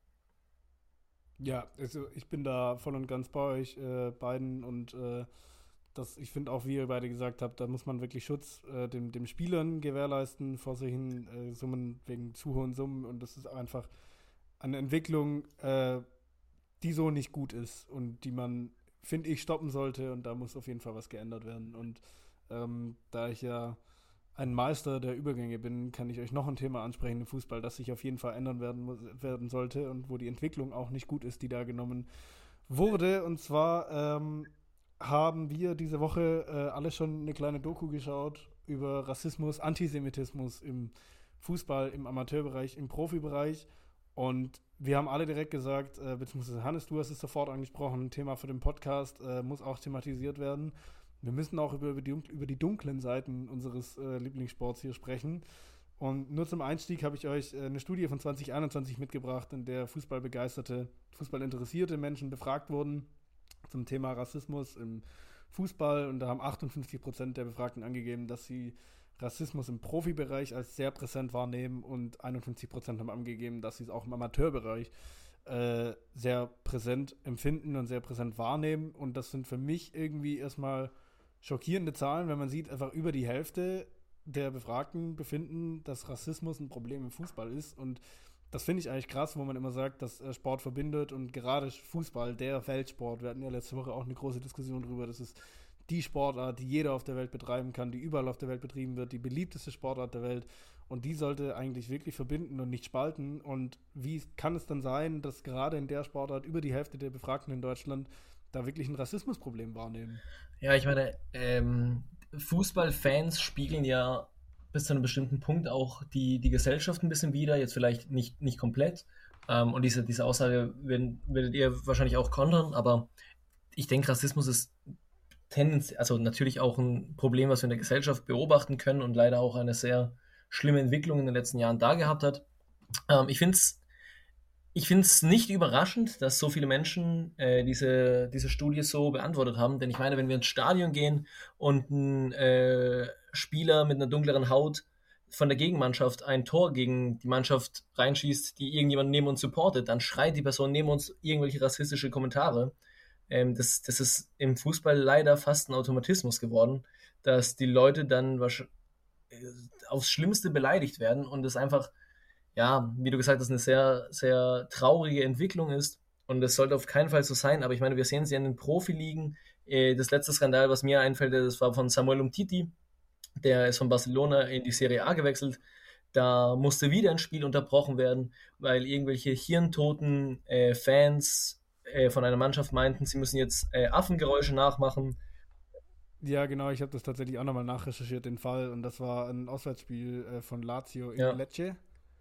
Ja, also ich bin da voll und ganz bei euch äh, beiden, und äh, das, ich finde auch, wie ihr beide gesagt habt, da muss man wirklich Schutz äh, dem, dem Spielern gewährleisten vor solchen äh, Summen, wegen zu hohen Summen, und das ist einfach eine Entwicklung, äh, die so nicht gut ist und die man, finde ich, stoppen sollte, und da muss auf jeden Fall was geändert werden. Und ähm, da ich ja ein Meister der Übergänge bin, kann ich euch noch ein Thema ansprechen im Fußball, das sich auf jeden Fall ändern werden, muss, werden sollte und wo die Entwicklung auch nicht gut ist, die da genommen wurde. Und zwar ähm, haben wir diese Woche äh, alle schon eine kleine Doku geschaut über Rassismus, Antisemitismus im Fußball, im Amateurbereich, im Profibereich. Und wir haben alle direkt gesagt, äh, beziehungsweise Hannes, du hast es sofort angesprochen, ein Thema für den Podcast, äh, muss auch thematisiert werden. Wir müssen auch über, über, die, über die dunklen Seiten unseres äh, Lieblingssports hier sprechen. Und nur zum Einstieg habe ich euch äh, eine Studie von zwanzig einundzwanzig mitgebracht, in der fußballbegeisterte, fußballinteressierte Menschen befragt wurden zum Thema Rassismus im Fußball. Und da haben achtundfünfzig Prozent der Befragten angegeben, dass sie Rassismus im Profibereich als sehr präsent wahrnehmen, und einundfünfzig Prozent haben angegeben, dass sie es auch im Amateurbereich äh, sehr präsent empfinden und sehr präsent wahrnehmen. Und das sind für mich irgendwie erstmal schockierende Zahlen, wenn man sieht, einfach über die Hälfte der Befragten befinden, dass Rassismus ein Problem im Fußball ist. Und das finde ich eigentlich krass, wo man immer sagt, dass äh, Sport verbindet, und gerade Fußball, der Weltsport, wir hatten ja letzte Woche auch eine große Diskussion darüber, das ist die Sportart, die jeder auf der Welt betreiben kann, die überall auf der Welt betrieben wird, die beliebteste Sportart der Welt, und die sollte eigentlich wirklich verbinden und nicht spalten. Und wie kann es dann sein, dass gerade in der Sportart über die Hälfte der Befragten in Deutschland da wirklich ein Rassismusproblem wahrnehmen? Ja, ich meine, ähm, Fußballfans spiegeln ja bis zu einem bestimmten Punkt auch die, die Gesellschaft ein bisschen wider, jetzt vielleicht nicht, nicht komplett. Ähm, und diese, diese Aussage werden, werdet ihr wahrscheinlich auch kontern, aber ich denke, Rassismus ist tendenziell, also natürlich auch ein Problem, was wir in der Gesellschaft beobachten können und leider auch eine sehr schlimme Entwicklung in den letzten Jahren da gehabt hat. Ähm, ich finde es Ich finde es nicht überraschend, dass so viele Menschen äh, diese, diese Studie so beantwortet haben. Denn ich meine, wenn wir ins Stadion gehen und ein äh, Spieler mit einer dunkleren Haut von der Gegenmannschaft ein Tor gegen die Mannschaft reinschießt, die irgendjemand neben uns supportet, dann schreit die Person neben uns irgendwelche rassistische Kommentare. Ähm, das, das ist im Fußball leider fast ein Automatismus geworden, dass die Leute dann wahrsch- äh, aufs Schlimmste beleidigt werden und es einfach, ja, wie du gesagt hast, eine sehr, sehr traurige Entwicklung ist. Und das sollte auf keinen Fall so sein. Aber ich meine, wir sehen es ja in den Profiligen. Äh, Das letzte Skandal, was mir einfällt, das war von Samuel Umtiti. Der ist von Barcelona in die Serie A gewechselt. Da musste wieder ein Spiel unterbrochen werden, weil irgendwelche hirntoten äh, Fans äh, von einer Mannschaft meinten, sie müssen jetzt äh, Affengeräusche nachmachen. Ja, genau, ich habe das tatsächlich auch nochmal nachrecherchiert, den Fall. Und das war ein Auswärtsspiel äh, von Lazio in Ja, Lecce.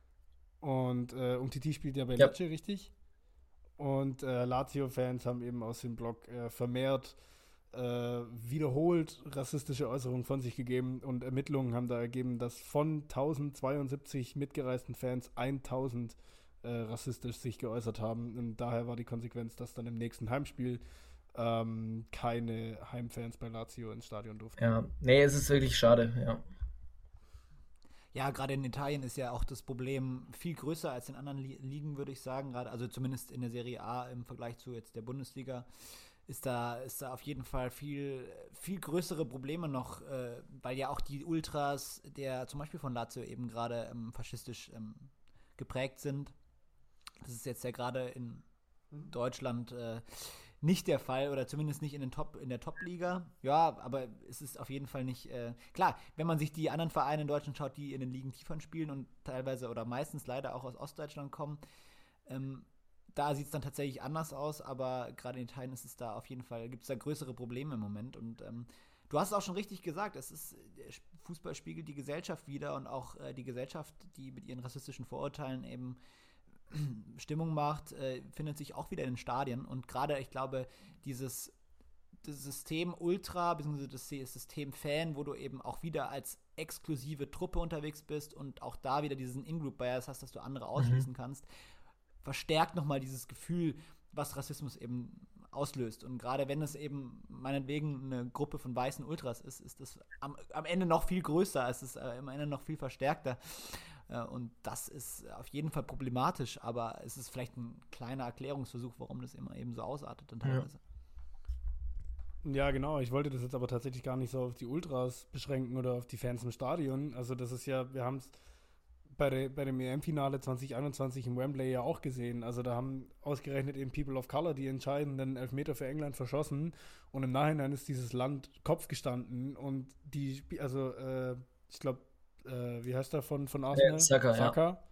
Und äh, Umtiti spielt ja bei ja, Lecce, richtig? Und äh, Lazio-Fans haben eben aus dem Blog äh, vermehrt äh, wiederholt rassistische Äußerungen von sich gegeben und Ermittlungen haben da ergeben, dass von tausendzweiundsiebzig mitgereisten Fans tausend äh, rassistisch sich geäußert haben. Und daher war die Konsequenz, dass dann im nächsten Heimspiel ähm, keine Heimfans bei Lazio ins Stadion durften. ja. Nee, es ist wirklich schade, ja. Ja, gerade in Italien ist ja auch das Problem viel größer als in anderen Li Ligen, würde ich sagen. Gerade, also zumindest in der Serie A im Vergleich zu jetzt der Bundesliga ist da, ist da auf jeden Fall viel, viel größere Probleme noch, äh, weil ja auch die Ultras der zum Beispiel von Lazio eben gerade ähm, faschistisch ähm, geprägt sind. Das ist jetzt ja gerade in Deutschland äh, nicht der Fall oder zumindest nicht in, den Top, in der Top-Liga. Ja, aber es ist auf jeden Fall nicht. Äh, klar, wenn man sich die anderen Vereine in Deutschland schaut, die in den Ligen tiefern spielen und teilweise oder meistens leider auch aus Ostdeutschland kommen, ähm, da sieht es dann tatsächlich anders aus, aber gerade in Italien ist es da auf jeden Fall, gibt es da größere Probleme im Moment. Und ähm, du hast es auch schon richtig gesagt, es ist, Fußball spiegelt die Gesellschaft wider und auch äh, die Gesellschaft, die mit ihren rassistischen Vorurteilen eben Stimmung macht, äh, findet sich auch wieder in den Stadien. Und gerade, ich glaube, dieses das System Ultra, beziehungsweise das System Fan, wo du eben auch wieder als exklusive Truppe unterwegs bist und auch da wieder diesen In-Group-Bias hast, dass du andere Mhm. ausschließen kannst, verstärkt nochmal dieses Gefühl, was Rassismus eben auslöst. Und gerade wenn es eben meinetwegen eine Gruppe von weißen Ultras ist, ist das am, am Ende noch viel größer, es ist äh, am Ende noch viel verstärkter. Äh, und das ist auf jeden Fall problematisch, aber es ist vielleicht ein kleiner Erklärungsversuch, warum das immer eben so ausartet dann Ja. teilweise. Ja, genau. Ich wollte das jetzt aber tatsächlich gar nicht so auf die Ultras beschränken oder auf die Fans im Stadion. Also das ist ja, wir haben es bei, der, bei dem E M-Finale zwanzig einundzwanzig im Wembley ja auch gesehen. Also da haben ausgerechnet eben People of Color die entscheidenden Elfmeter für England verschossen und im Nachhinein ist dieses Land Kopf gestanden und die, Sp- also äh, ich glaube, äh, wie heißt der von, von Äh, Arsenal? Saka, ja. Saka.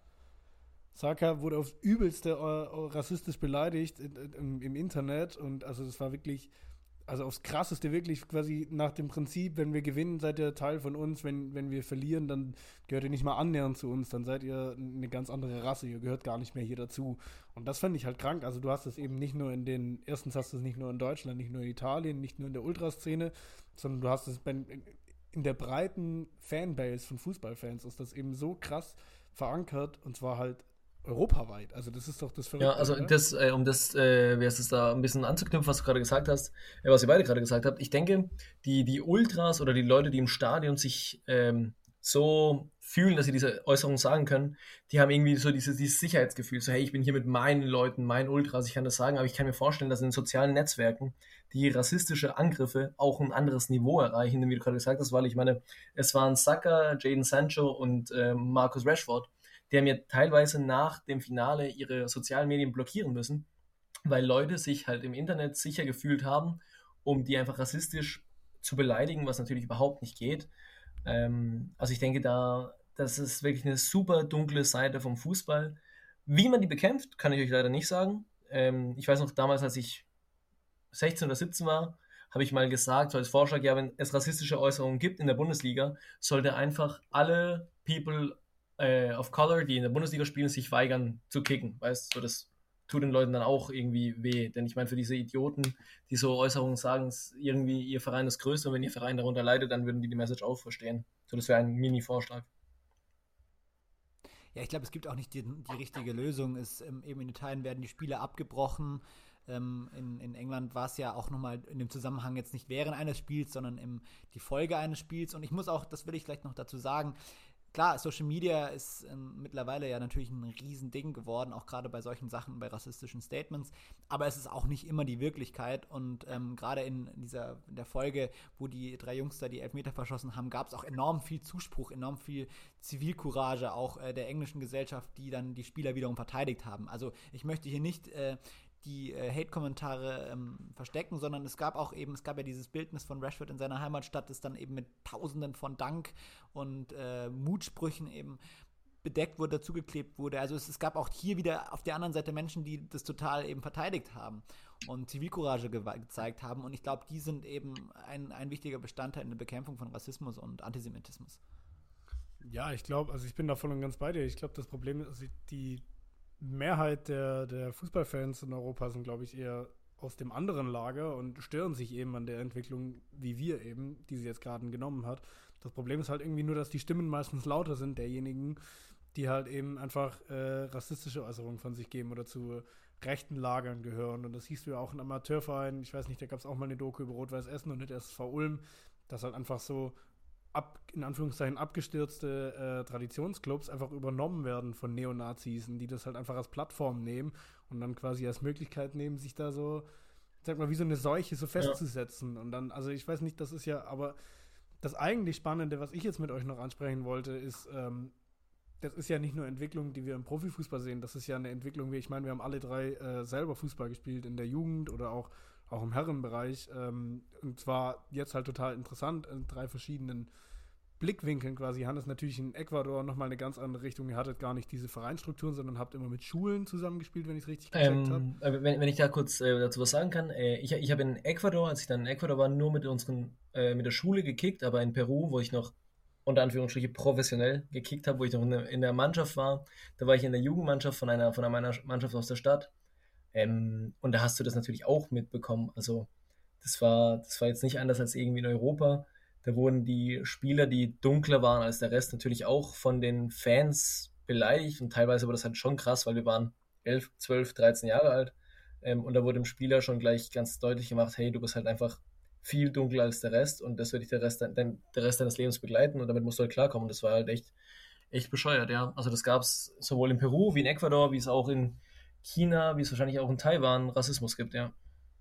Saka wurde aufs Übelste äh, rassistisch beleidigt in, in, im, im Internet und also das war wirklich, also aufs Krasseste wirklich quasi nach dem Prinzip, wenn wir gewinnen, seid ihr Teil von uns, wenn, wenn wir verlieren, dann gehört ihr nicht mal annähernd zu uns, dann seid ihr eine ganz andere Rasse, ihr gehört gar nicht mehr hier dazu. Und das fand ich halt krank, also du hast es eben nicht nur in den, erstens hast du es nicht nur in Deutschland, nicht nur in Italien, nicht nur in der Ultraszene, sondern du hast es bei, in der breiten Fanbase von Fußballfans ist das eben so krass verankert und zwar halt europaweit. Also das ist doch das Ja, Verrückte, also oder? das, äh, um das, äh, wie heißt es da, ein bisschen anzuknüpfen, was du gerade gesagt hast, äh, was ihr beide gerade gesagt habt. Ich denke, die, die Ultras oder die Leute, die im Stadion sich ähm, so fühlen, dass sie diese Äußerungen sagen können, die haben irgendwie so dieses, dieses Sicherheitsgefühl, so hey, ich bin hier mit meinen Leuten, meinen Ultras, ich kann das sagen, aber ich kann mir vorstellen, dass in sozialen Netzwerken die rassistische Angriffe auch ein anderes Niveau erreichen, wie du gerade gesagt hast, weil ich meine, es waren Saka, Jadon Sancho und äh, Marcus Rashford, die haben ja teilweise nach dem Finale ihre sozialen Medien blockieren müssen, weil Leute sich halt im Internet sicher gefühlt haben, um die einfach rassistisch zu beleidigen, was natürlich überhaupt nicht geht. Ähm, also ich denke, da, das ist wirklich eine super dunkle Seite vom Fußball. Wie man die bekämpft, kann ich euch leider nicht sagen. Ähm, ich weiß noch damals, als ich sechzehn oder siebzehn war, habe ich mal gesagt, so als Vorschlag, ja, wenn es rassistische Äußerungen gibt in der Bundesliga, sollte einfach alle People äh, of Color, die in der Bundesliga spielen, sich weigern zu kicken. Weißt du, so das tut den Leuten dann auch irgendwie weh. Denn ich meine, für diese Idioten, die so Äußerungen sagen, irgendwie ihr Verein ist größer und wenn ihr Verein darunter leidet, dann würden die die Message auch verstehen. So, das wäre ein Mini-Vorschlag. Ja, ich glaube, es gibt auch nicht die, die richtige Lösung. Es, ähm, eben in Italien werden die Spiele abgebrochen. Ähm, in, in England war es ja auch nochmal in dem Zusammenhang jetzt nicht während eines Spiels, sondern im, die Folge eines Spiels. Und ich muss auch, das will ich vielleicht noch dazu sagen, klar, Social Media ist ähm, mittlerweile ja natürlich ein Riesending geworden, auch gerade bei solchen Sachen, bei rassistischen Statements. Aber es ist auch nicht immer die Wirklichkeit. Und ähm, gerade in dieser in der Folge, wo die drei Jungs da die Elfmeter verschossen haben, gab es auch enorm viel Zuspruch, enorm viel Zivilcourage auch äh, der englischen Gesellschaft, die dann die Spieler wiederum verteidigt haben. Also ich möchte hier nicht äh, die äh, Hate-Kommentare ähm, verstecken, sondern es gab auch eben, es gab ja dieses Bildnis von Rashford in seiner Heimatstadt, das dann eben mit Tausenden von Dank und äh, Mutsprüchen eben bedeckt wurde, dazugeklebt wurde. Also es, es gab auch hier wieder auf der anderen Seite Menschen, die das total eben verteidigt haben und Zivilcourage ge- gezeigt haben. Und ich glaube, die sind eben ein, ein wichtiger Bestandteil in der Bekämpfung von Rassismus und Antisemitismus. Ja, ich glaube, also ich bin da voll und ganz bei dir. Ich glaube, das Problem ist, also die Mehrheit der, der Fußballfans in Europa sind, glaube ich, eher aus dem anderen Lager und stören sich eben an der Entwicklung, wie wir eben, die sie jetzt gerade genommen hat. Das Problem ist halt irgendwie nur, dass die Stimmen meistens lauter sind, derjenigen, die halt eben einfach äh, rassistische Äußerungen von sich geben oder zu rechten Lagern gehören. Und das siehst du ja auch in Amateurvereinen. Ich weiß nicht, da gab es auch mal eine Doku über Rot-Weiß Essen und nicht S V Ulm, dass halt einfach so ab, in Anführungszeichen abgestürzte äh, Traditionsclubs einfach übernommen werden von Neonazis, und die das halt einfach als Plattform nehmen und dann quasi als Möglichkeit nehmen, sich da so, sag mal, wie so eine Seuche so festzusetzen. Ja. Und dann, also ich weiß nicht, das ist ja, aber das eigentlich Spannende, was ich jetzt mit euch noch ansprechen wollte, ist, ähm, das ist ja nicht nur Entwicklung, die wir im Profifußball sehen, das ist ja eine Entwicklung, wie ich meine, wir haben alle drei äh, selber Fußball gespielt in der Jugend oder auch, auch im Herrenbereich, ähm, und zwar jetzt halt total interessant in drei verschiedenen Blickwinkeln quasi. Hannes natürlich in Ecuador nochmal eine ganz andere Richtung. Ihr hattet gar nicht diese Vereinsstrukturen, sondern habt immer mit Schulen zusammengespielt, wenn ich es richtig gecheckt Ähm, habe. wenn, wenn ich da kurz äh, dazu was sagen kann, äh, ich, ich habe in Ecuador, als ich dann in Ecuador war, nur mit unseren, äh, mit der Schule gekickt, aber in Peru, wo ich noch unter Anführungsstrichen professionell gekickt habe, wo ich noch in der, in der Mannschaft war, da war ich in der Jugendmannschaft von einer, von einer Mannschaft aus der Stadt. Ähm, und da hast du das natürlich auch mitbekommen. Also das war, das war jetzt nicht anders als irgendwie in Europa. Da wurden die Spieler, die dunkler waren als der Rest, natürlich auch von den Fans beleidigt, und teilweise war das halt schon krass, weil wir waren elf, zwölf, dreizehn Jahre alt, ähm, und da wurde dem Spieler schon gleich ganz deutlich gemacht, hey, du bist halt einfach viel dunkler als der Rest und das wird dich der Rest, de- der Rest deines Lebens begleiten und damit musst du halt klarkommen. Und das war halt echt, echt bescheuert, ja. Also das gab es sowohl in Peru wie in Ecuador, wie es auch in China, wie es wahrscheinlich auch in Taiwan Rassismus gibt, ja.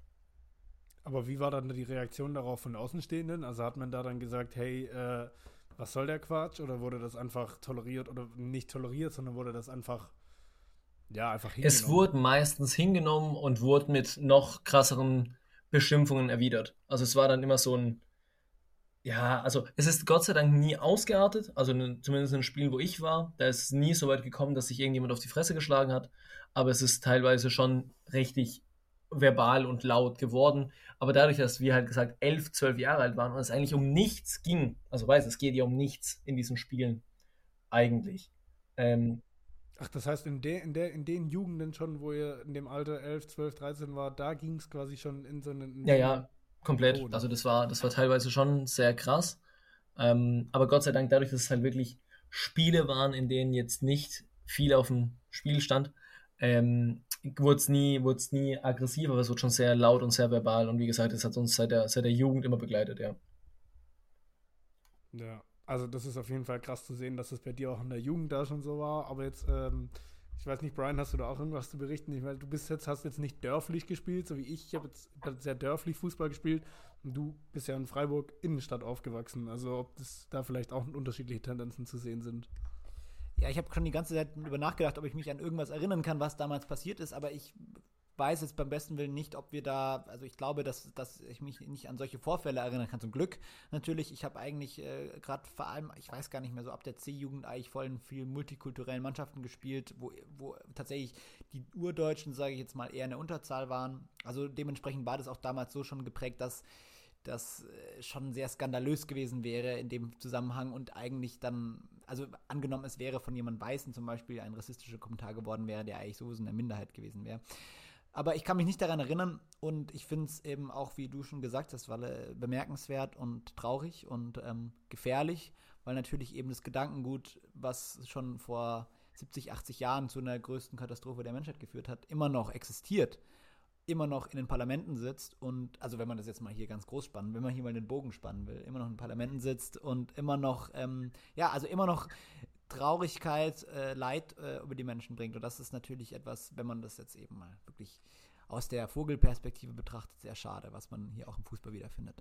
Aber wie war dann die Reaktion darauf von Außenstehenden? Also hat man da dann gesagt, hey, äh, was soll der Quatsch? Oder wurde das einfach toleriert oder nicht toleriert, sondern wurde das einfach, ja, einfach hingenommen? Es wurde meistens hingenommen und wurde mit noch krasseren Beschimpfungen erwidert. Also es war dann immer so ein, ja, also es ist Gott sei Dank nie ausgeartet, also in, zumindest in den Spielen, wo ich war, da ist es nie so weit gekommen, dass sich irgendjemand auf die Fresse geschlagen hat, aber es ist teilweise schon richtig verbal und laut geworden, aber dadurch, dass wir halt gesagt elf, zwölf Jahre alt waren und es eigentlich um nichts ging, also weiß, es geht ja um nichts in diesen Spielen eigentlich, ähm, Ach, das heißt, in, der, in, der, in den Jugenden schon, wo ihr in dem Alter elf, zwölf, dreizehn war, da ging es quasi schon in so einen... in ja, so ja, einen komplett. Ton. Also das war, das war teilweise schon sehr krass. Ähm, aber Gott sei Dank, dadurch, dass es halt wirklich Spiele waren, in denen jetzt nicht viel auf dem Spiel stand, ähm, wurde es nie, wurde es nie aggressiv, aber es wurde schon sehr laut und sehr verbal. Und wie gesagt, das hat uns seit der, seit der Jugend immer begleitet, ja. Ja, also das ist auf jeden Fall krass zu sehen, dass es bei dir auch in der Jugend da schon so war. Aber jetzt, ähm, ich weiß nicht, Brian, hast du da auch irgendwas zu berichten? Ich meine, du bist jetzt, hast jetzt nicht dörflich gespielt, so wie ich. Ich habe jetzt sehr dörflich Fußball gespielt und du bist ja in Freiburg Innenstadt aufgewachsen. Also ob das da vielleicht auch unterschiedliche Tendenzen zu sehen sind. Ja, ich habe schon die ganze Zeit darüber nachgedacht, ob ich mich an irgendwas erinnern kann, was damals passiert ist, aber ich weiß jetzt beim besten Willen nicht, ob wir da, also ich glaube, dass, dass ich mich nicht an solche Vorfälle erinnern kann, zum Glück. Natürlich, ich habe eigentlich äh, gerade vor allem, ich weiß gar nicht mehr so, ab der C-Jugend eigentlich voll in vielen multikulturellen Mannschaften gespielt, wo, wo tatsächlich die Urdeutschen, sage ich jetzt mal, eher in der Unterzahl waren. Also dementsprechend war das auch damals so schon geprägt, dass das äh, schon sehr skandalös gewesen wäre in dem Zusammenhang und eigentlich dann, also angenommen, es wäre von jemandem Weißen zum Beispiel ein rassistischer Kommentar geworden wäre, der eigentlich sowieso in der Minderheit gewesen wäre. Aber ich kann mich nicht daran erinnern und ich finde es eben auch, wie du schon gesagt hast, weil, äh, bemerkenswert und traurig und ähm, gefährlich, weil natürlich eben das Gedankengut, was schon vor siebzig, achtzig Jahren zu einer größten Katastrophe der Menschheit geführt hat, immer noch existiert, immer noch in den Parlamenten sitzt und, also wenn man das jetzt mal hier ganz groß spannen, wenn man hier mal den Bogen spannen will, immer noch in den Parlamenten sitzt und immer noch, ähm, ja, also immer noch Traurigkeit, äh, Leid äh, über die Menschen bringt. Und das ist natürlich etwas, wenn man das jetzt eben mal wirklich aus der Vogelperspektive betrachtet, sehr schade, was man hier auch im Fußball wiederfindet.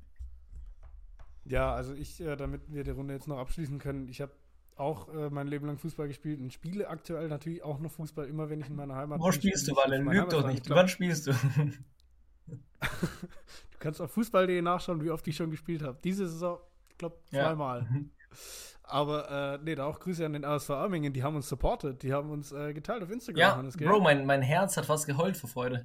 Ja, also ich, äh, damit wir die Runde jetzt noch abschließen können, ich habe auch äh, mein Leben lang Fußball gespielt und spiele aktuell natürlich auch noch Fußball, immer wenn ich in meiner Heimat Wo bin. spielst du, spiele ich Walle? für meine Lüg doch Heimatverein. nicht. Ich glaub, Wann spielst du? Du kannst auf fußball punkt de nachschauen, wie oft ich schon gespielt habe. Diese Saison, ich glaube, zweimal. Ja. Aber äh, nee, da auch Grüße an den A S V Armingen, die haben uns supportet, die haben uns äh, geteilt auf Instagram. Ja, Hannes, gell? Bro, mein, mein Herz hat fast geheult vor Freude.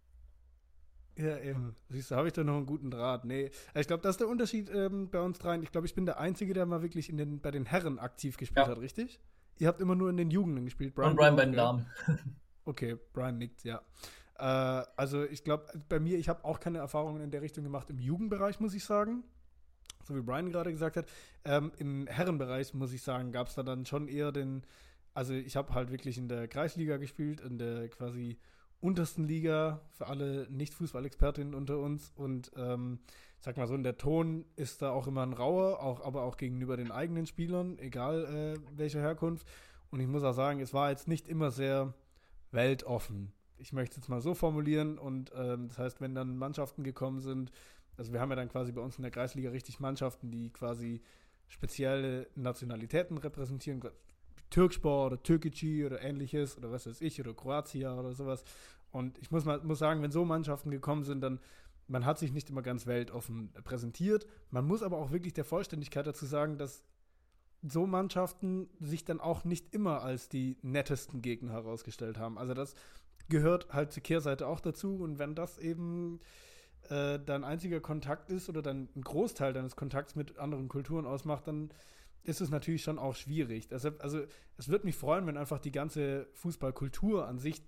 Ja, eben. Siehst du, habe ich da noch einen guten Draht. Nee, ich glaube, das ist der Unterschied ähm, bei uns dreien. Ich glaube, ich bin der Einzige, der mal wirklich in den, bei den Herren aktiv gespielt Ja. hat, richtig? Ihr habt immer nur in den Jugenden gespielt. Und Brian du bei auch, den gell? Damen. Okay, Brian nickt, ja. Äh, also ich glaube, bei mir, ich habe auch keine Erfahrungen in der Richtung gemacht im Jugendbereich, muss ich sagen. So wie Brian gerade gesagt hat. Ähm, Im Herrenbereich, muss ich sagen, gab es da dann schon eher den, also ich habe halt wirklich in der Kreisliga gespielt, in der quasi untersten Liga für alle Nicht-Fußball-Expertinnen unter uns und ähm, sag mal so, der Ton ist da auch immer ein rauer, auch, aber auch gegenüber den eigenen Spielern, egal äh, welcher Herkunft. Und ich muss auch sagen, es war jetzt nicht immer sehr weltoffen. Ich möchte es jetzt mal so formulieren und ähm, das heißt, wenn dann Mannschaften gekommen sind, also wir haben ja dann quasi bei uns in der Kreisliga richtig Mannschaften, die quasi spezielle Nationalitäten repräsentieren, Türkspor oder Türkgücü oder ähnliches oder was weiß ich, oder Kroatia oder sowas. Und ich muss mal muss sagen, wenn so Mannschaften gekommen sind, dann man hat sich nicht immer ganz weltoffen präsentiert. Man muss aber auch wirklich der Vollständigkeit dazu sagen, dass so Mannschaften sich dann auch nicht immer als die nettesten Gegner herausgestellt haben. Also das gehört halt zur Kehrseite auch dazu. Und wenn das eben äh, dein einziger Kontakt ist oder dann ein Großteil deines Kontakts mit anderen Kulturen ausmacht, dann ist es natürlich schon auch schwierig. Deshalb, also es würde mich freuen, wenn einfach die ganze Fußballkultur an sich,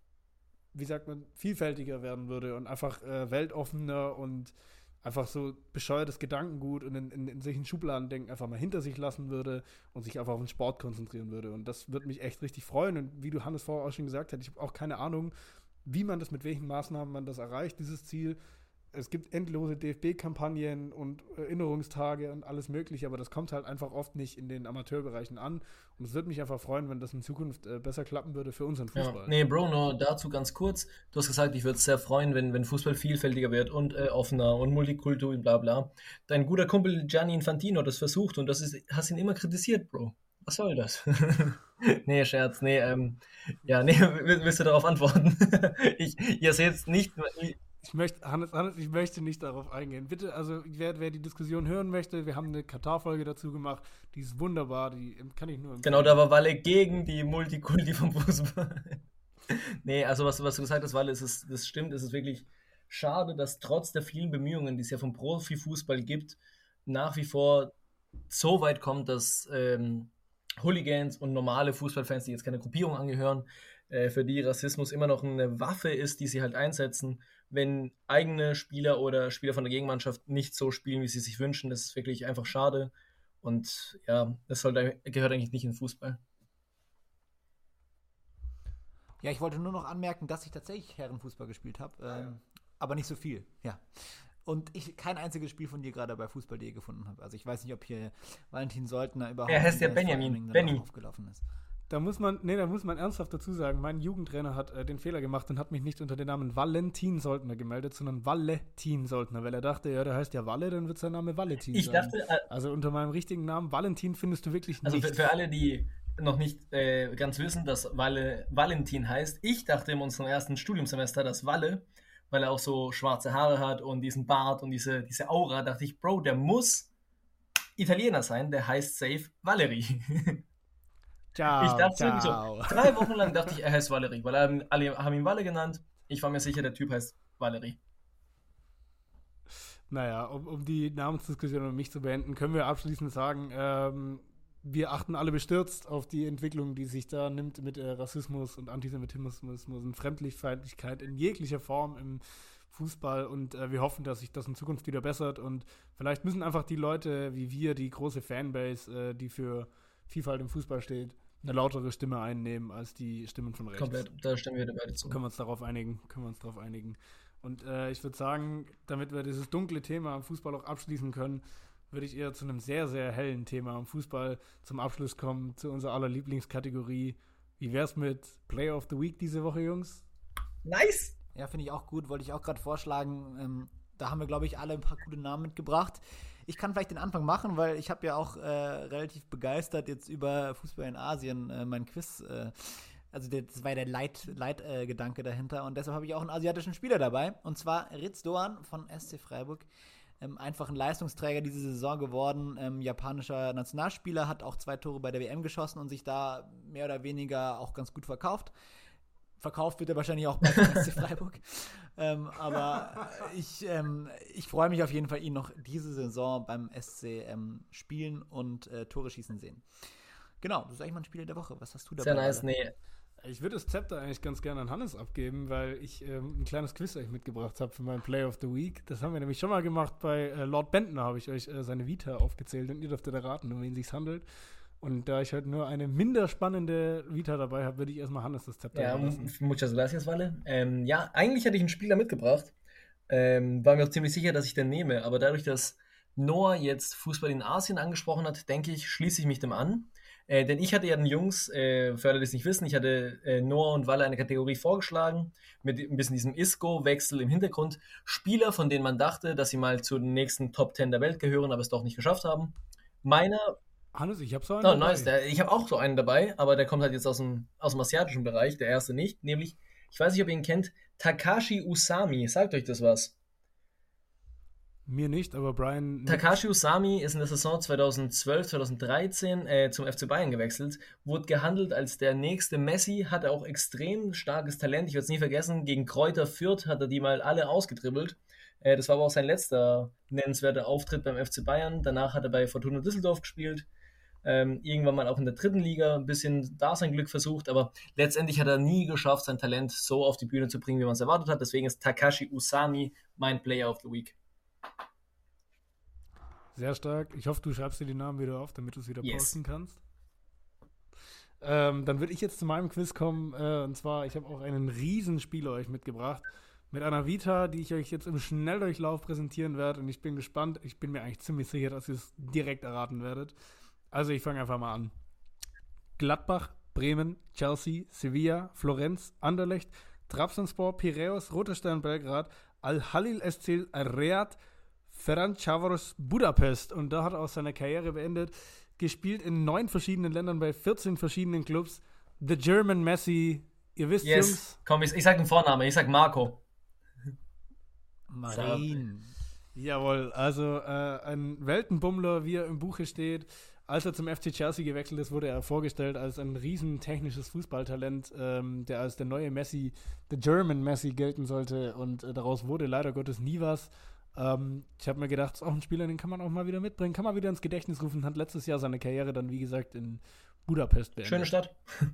wie sagt man, vielfältiger werden würde und einfach äh, weltoffener und einfach so bescheuertes Gedankengut und in, in, in solchen Schubladen denken einfach mal hinter sich lassen würde und sich einfach auf den Sport konzentrieren würde. Und das würde mich echt richtig freuen. Und wie du Hannes vorher auch schon gesagt hast, ich habe auch keine Ahnung, wie man das, mit welchen Maßnahmen man das erreicht, dieses Ziel. Es gibt endlose D F B-Kampagnen und Erinnerungstage und alles Mögliche, aber das kommt halt einfach oft nicht in den Amateurbereichen an. Und es würde mich einfach freuen, wenn das in Zukunft äh, besser klappen würde für unseren Fußball. Ja. Nee, Bro, nur dazu ganz kurz. Du hast gesagt, ich würde es sehr freuen, wenn, wenn Fußball vielfältiger wird und äh, offener und Multikultur und bla bla. Dein guter Kumpel Gianni Infantino hat das versucht und das ist, hast ihn immer kritisiert, Bro. Was soll das? Nee, Scherz, nee, ähm, ja, nee, willst du darauf antworten? ich, ihr seht nicht... Ich möchte, Hannes, Hannes, ich möchte nicht darauf eingehen. Bitte, also wer, wer die Diskussion hören möchte, wir haben eine Katar-Folge dazu gemacht, die ist wunderbar, die kann ich nur empfehlen. Genau, da war Walle gegen die Multikulti vom Fußball. Nee, also was, was du gesagt hast, Walle, ist es, das stimmt, es ist wirklich schade, dass trotz der vielen Bemühungen, die es ja vom Profifußball gibt, nach wie vor so weit kommt, dass ähm, Hooligans und normale Fußballfans, die jetzt keine Gruppierung angehören, äh, für die Rassismus immer noch eine Waffe ist, die sie halt einsetzen, wenn eigene Spieler oder Spieler von der Gegenmannschaft nicht so spielen, wie sie sich wünschen. Das ist wirklich einfach schade. Und ja, das sollte, gehört eigentlich nicht in Fußball. Ja, ich wollte nur noch anmerken, dass ich tatsächlich Herrenfußball gespielt habe, ähm, ja. aber nicht so viel, ja. Und ich kein einziges Spiel von dir gerade bei fußball punkt de gefunden habe. Also ich weiß nicht, ob hier Valentin Soldner überhaupt er heißt ja Benjamin, Benny. aufgelaufen ist. Da muss man, nee, da muss man ernsthaft dazu sagen, mein Jugendtrainer hat äh, den Fehler gemacht und hat mich nicht unter dem Namen Valentin Soldner gemeldet, sondern Valentin Soldner, weil er dachte, ja, der heißt ja Walle, dann wird sein Name Valentin ich sein. Dachte, äh, also unter meinem richtigen Namen Valentin findest du wirklich also nicht. Also für, für alle, die noch nicht äh, ganz wissen, dass Walle Valentin heißt, ich dachte in unserem ersten Studiumsemester, dass Walle, weil er auch so schwarze Haare hat und diesen Bart und diese, diese Aura, dachte ich, Bro, der muss Italiener sein, der heißt safe Valerie. Ciao, ich dachte ciao. wirklich so, drei Wochen lang dachte ich, er heißt Valerie, weil er, alle haben ihn Walle genannt. Ich war mir sicher, der Typ heißt Valerie. Naja, um, um die Namensdiskussion um mich zu beenden, können wir abschließend sagen, ähm, wir achten alle bestürzt auf die Entwicklung, die sich da nimmt mit äh, Rassismus und Antisemitismus und Fremdenfeindlichkeit in jeglicher Form im Fußball und äh, wir hoffen, dass sich das in Zukunft wieder bessert und vielleicht müssen einfach die Leute wie wir, die große Fanbase, äh, die für Vielfalt im Fußball steht, eine lautere Stimme einnehmen als die Stimmen von rechts. Komplett, da stimmen wir beide zu. Können wir uns darauf einigen, können wir uns darauf einigen. Und äh, ich würde sagen, damit wir dieses dunkle Thema am Fußball auch abschließen können, würde ich eher zu einem sehr, sehr hellen Thema am Fußball zum Abschluss kommen, zu unserer aller Lieblingskategorie. Wie wär's mit Player of the Week diese Woche, Jungs? Nice! Ja, finde ich auch gut, wollte ich auch gerade vorschlagen. Ähm, da haben wir, glaube ich, alle ein paar gute Namen mitgebracht. Ich kann vielleicht den Anfang machen, weil ich habe ja auch äh, relativ begeistert jetzt über Fußball in Asien äh, mein Quiz, äh, also das war ja der Leitgedanke Leit, äh, Gedanke dahinter und deshalb habe ich auch einen asiatischen Spieler dabei und zwar Ritz Doan von S C Freiburg. Ähm, einfach ein Leistungsträger diese Saison geworden, ähm, japanischer Nationalspieler, hat auch zwei Tore bei der W M geschossen und sich da mehr oder weniger auch ganz gut verkauft. Verkauft wird er wahrscheinlich auch bei S C Freiburg. ähm, aber ich, ähm, ich freue mich auf jeden Fall, ihn noch diese Saison beim S C ähm, spielen und äh, Tore schießen sehen. Genau, das ist eigentlich mein Spieler der Woche. Was hast du dabei? Sehr nice, nee. Ich würde das Zepter eigentlich ganz gerne an Hannes abgeben, weil ich ähm, ein kleines Quiz euch mitgebracht habe für meinen Player of the Week. Das haben wir nämlich schon mal gemacht bei äh, Lord Bentner, habe ich euch äh, seine Vita aufgezählt und ihr dürft erraten, um wen es sich handelt. Und da ich heute nur eine minder spannende Vita dabei habe, würde ich erstmal Hannes das Zepter Ja, lassen. muchas gracias, Walle. Ähm, ja, eigentlich hätte ich einen Spieler mitgebracht. Ähm, war mir auch ziemlich sicher, dass ich den nehme. Aber dadurch, dass Noah jetzt Fußball in Asien angesprochen hat, denke ich, schließe ich mich dem an. Äh, denn ich hatte ja den Jungs, äh, für alle, die es nicht wissen, ich hatte äh, Noah und Walle eine Kategorie vorgeschlagen, mit ein bisschen diesem Isco-Wechsel im Hintergrund. Spieler, von denen man dachte, dass sie mal zu den nächsten Top Ten der Welt gehören, aber es doch nicht geschafft haben. Meiner... Hannes, ich habe so einen Oh, dabei. nice. Der, ich habe auch so einen dabei, aber der kommt halt jetzt aus dem, aus dem asiatischen Bereich, der erste nicht. Nämlich, ich weiß nicht, ob ihr ihn kennt, Takashi Usami. Sagt euch das was? Mir nicht, aber Brian... Takashi Usami ist in der Saison zweitausendzwölf, zweitausenddreizehn äh, zum F C Bayern gewechselt, wurde gehandelt als der nächste Messi, hatte auch extrem starkes Talent, ich werde es nie vergessen, gegen Kräuter Fürth hat er die mal alle ausgedribbelt. Äh, das war aber auch sein letzter nennenswerter Auftritt beim F C Bayern, danach hat er bei Fortuna Düsseldorf gespielt, ähm, irgendwann mal auch in der dritten Liga ein bisschen da sein Glück versucht, aber letztendlich hat er nie geschafft, sein Talent so auf die Bühne zu bringen, wie man es erwartet hat, deswegen ist Takashi Usami mein Player of the Week. Sehr stark. Ich hoffe, du schreibst dir die Namen wieder auf, damit du es wieder Yes. posten kannst. Ähm, dann würde ich jetzt zu meinem Quiz kommen. Äh, und zwar, ich habe auch einen riesen Spieler euch mitgebracht. Mit einer Vita, die ich euch jetzt im Schnelldurchlauf präsentieren werde. Und ich bin gespannt. Ich bin mir eigentlich ziemlich sicher, dass ihr es direkt erraten werdet. Also ich fange einfach mal an. Gladbach, Bremen, Chelsea, Sevilla, Florenz, Anderlecht, Trabzonspor, Piraeus, Roter Stern Belgrad, Al-Halil S C Riyadh, Ferencváros Budapest, und da hat er auch seine Karriere beendet, gespielt in neun verschiedenen Ländern bei vierzehn verschiedenen Clubs. The German Messi, ihr wisst, Yes, Jungs. komm, ich, ich sag den Vornamen, ich sag Marco. Marin. Jawohl, also äh, ein Weltenbummler, wie er im Buche steht. Als er zum F C Chelsea gewechselt ist, wurde er vorgestellt als ein riesen technisches Fußballtalent, ähm, der als der neue Messi, the German Messi, gelten sollte, und äh, daraus wurde leider Gottes nie was. Ähm, ich habe mir gedacht, das ist auch ein Spieler, den kann man auch mal wieder mitbringen, kann man wieder ins Gedächtnis rufen, hat letztes Jahr seine Karriere dann, wie gesagt, in Budapest beendet. Schöne Stadt.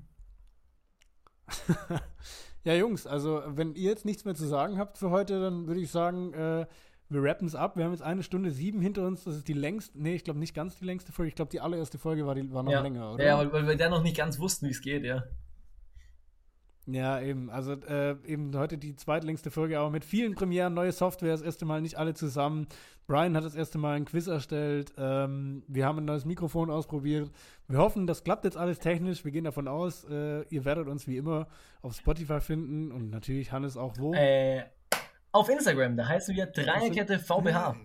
Ja, Jungs, also wenn ihr jetzt nichts mehr zu sagen habt für heute, dann würde ich sagen, äh, wir rappen es ab. Wir haben jetzt eine Stunde sieben hinter uns. Das ist die längste, nee, ich glaube nicht ganz die längste Folge. Ich glaube, die allererste Folge war, die, war noch ja. länger, oder? Ja, weil, weil wir da noch nicht ganz wussten, wie es geht, ja. Ja, eben. Also äh, eben heute die zweitlängste Folge, aber mit vielen Premieren, neue Software, das erste Mal nicht alle zusammen. Brian hat das erste Mal ein Quiz erstellt. Ähm, wir haben ein neues Mikrofon ausprobiert. Wir hoffen, das klappt jetzt alles technisch. Wir gehen davon aus, äh, ihr werdet uns wie immer auf Spotify finden und natürlich Hannes auch wo? Äh, auf Instagram, da heißen wir Dreierkette V B H.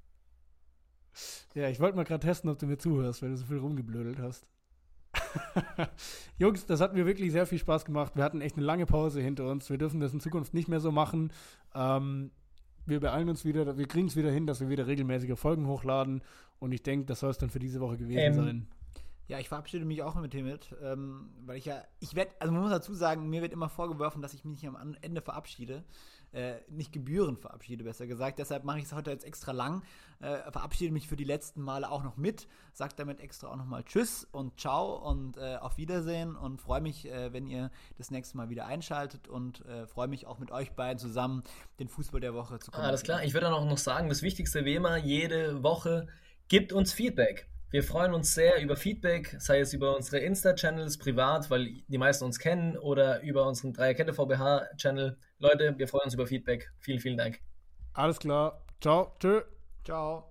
Ja, ich wollte mal gerade testen, ob du mir zuhörst, weil du so viel rumgeblödelt hast. Jungs, das hat mir wirklich sehr viel Spaß gemacht. Wir hatten echt eine lange Pause hinter uns. Wir dürfen das in Zukunft nicht mehr so machen. Ähm, wir beeilen uns wieder, wir kriegen es wieder hin, dass wir wieder regelmäßige Folgen hochladen. Und ich denke, das soll es dann für diese Woche gewesen Ähm, sein. Ja, ich verabschiede mich auch mit hiermit, ähm, weil ich ja, ich werde, also man muss dazu sagen, mir wird immer vorgeworfen, dass ich mich nicht am Ende verabschiede, äh, nicht gebührend verabschiede, besser gesagt. Deshalb mache ich es heute jetzt extra lang, äh, verabschiede mich für die letzten Male auch noch mit, sage damit extra auch nochmal Tschüss und Ciao und äh, auf Wiedersehen und freue mich, äh, wenn ihr das nächste Mal wieder einschaltet und äh, freue mich auch mit euch beiden zusammen den Fußball der Woche zu kommentieren. Alles klar, ich würde dann auch noch sagen, das Wichtigste wie immer, jede Woche gibt uns Feedback. Wir freuen uns sehr über Feedback, sei es über unsere Insta-Channels privat, weil die meisten uns kennen, oder über unseren Dreierkette V B H-Channel. Leute, wir freuen uns über Feedback. Vielen, vielen Dank. Alles klar. Ciao. Tschö. Ciao.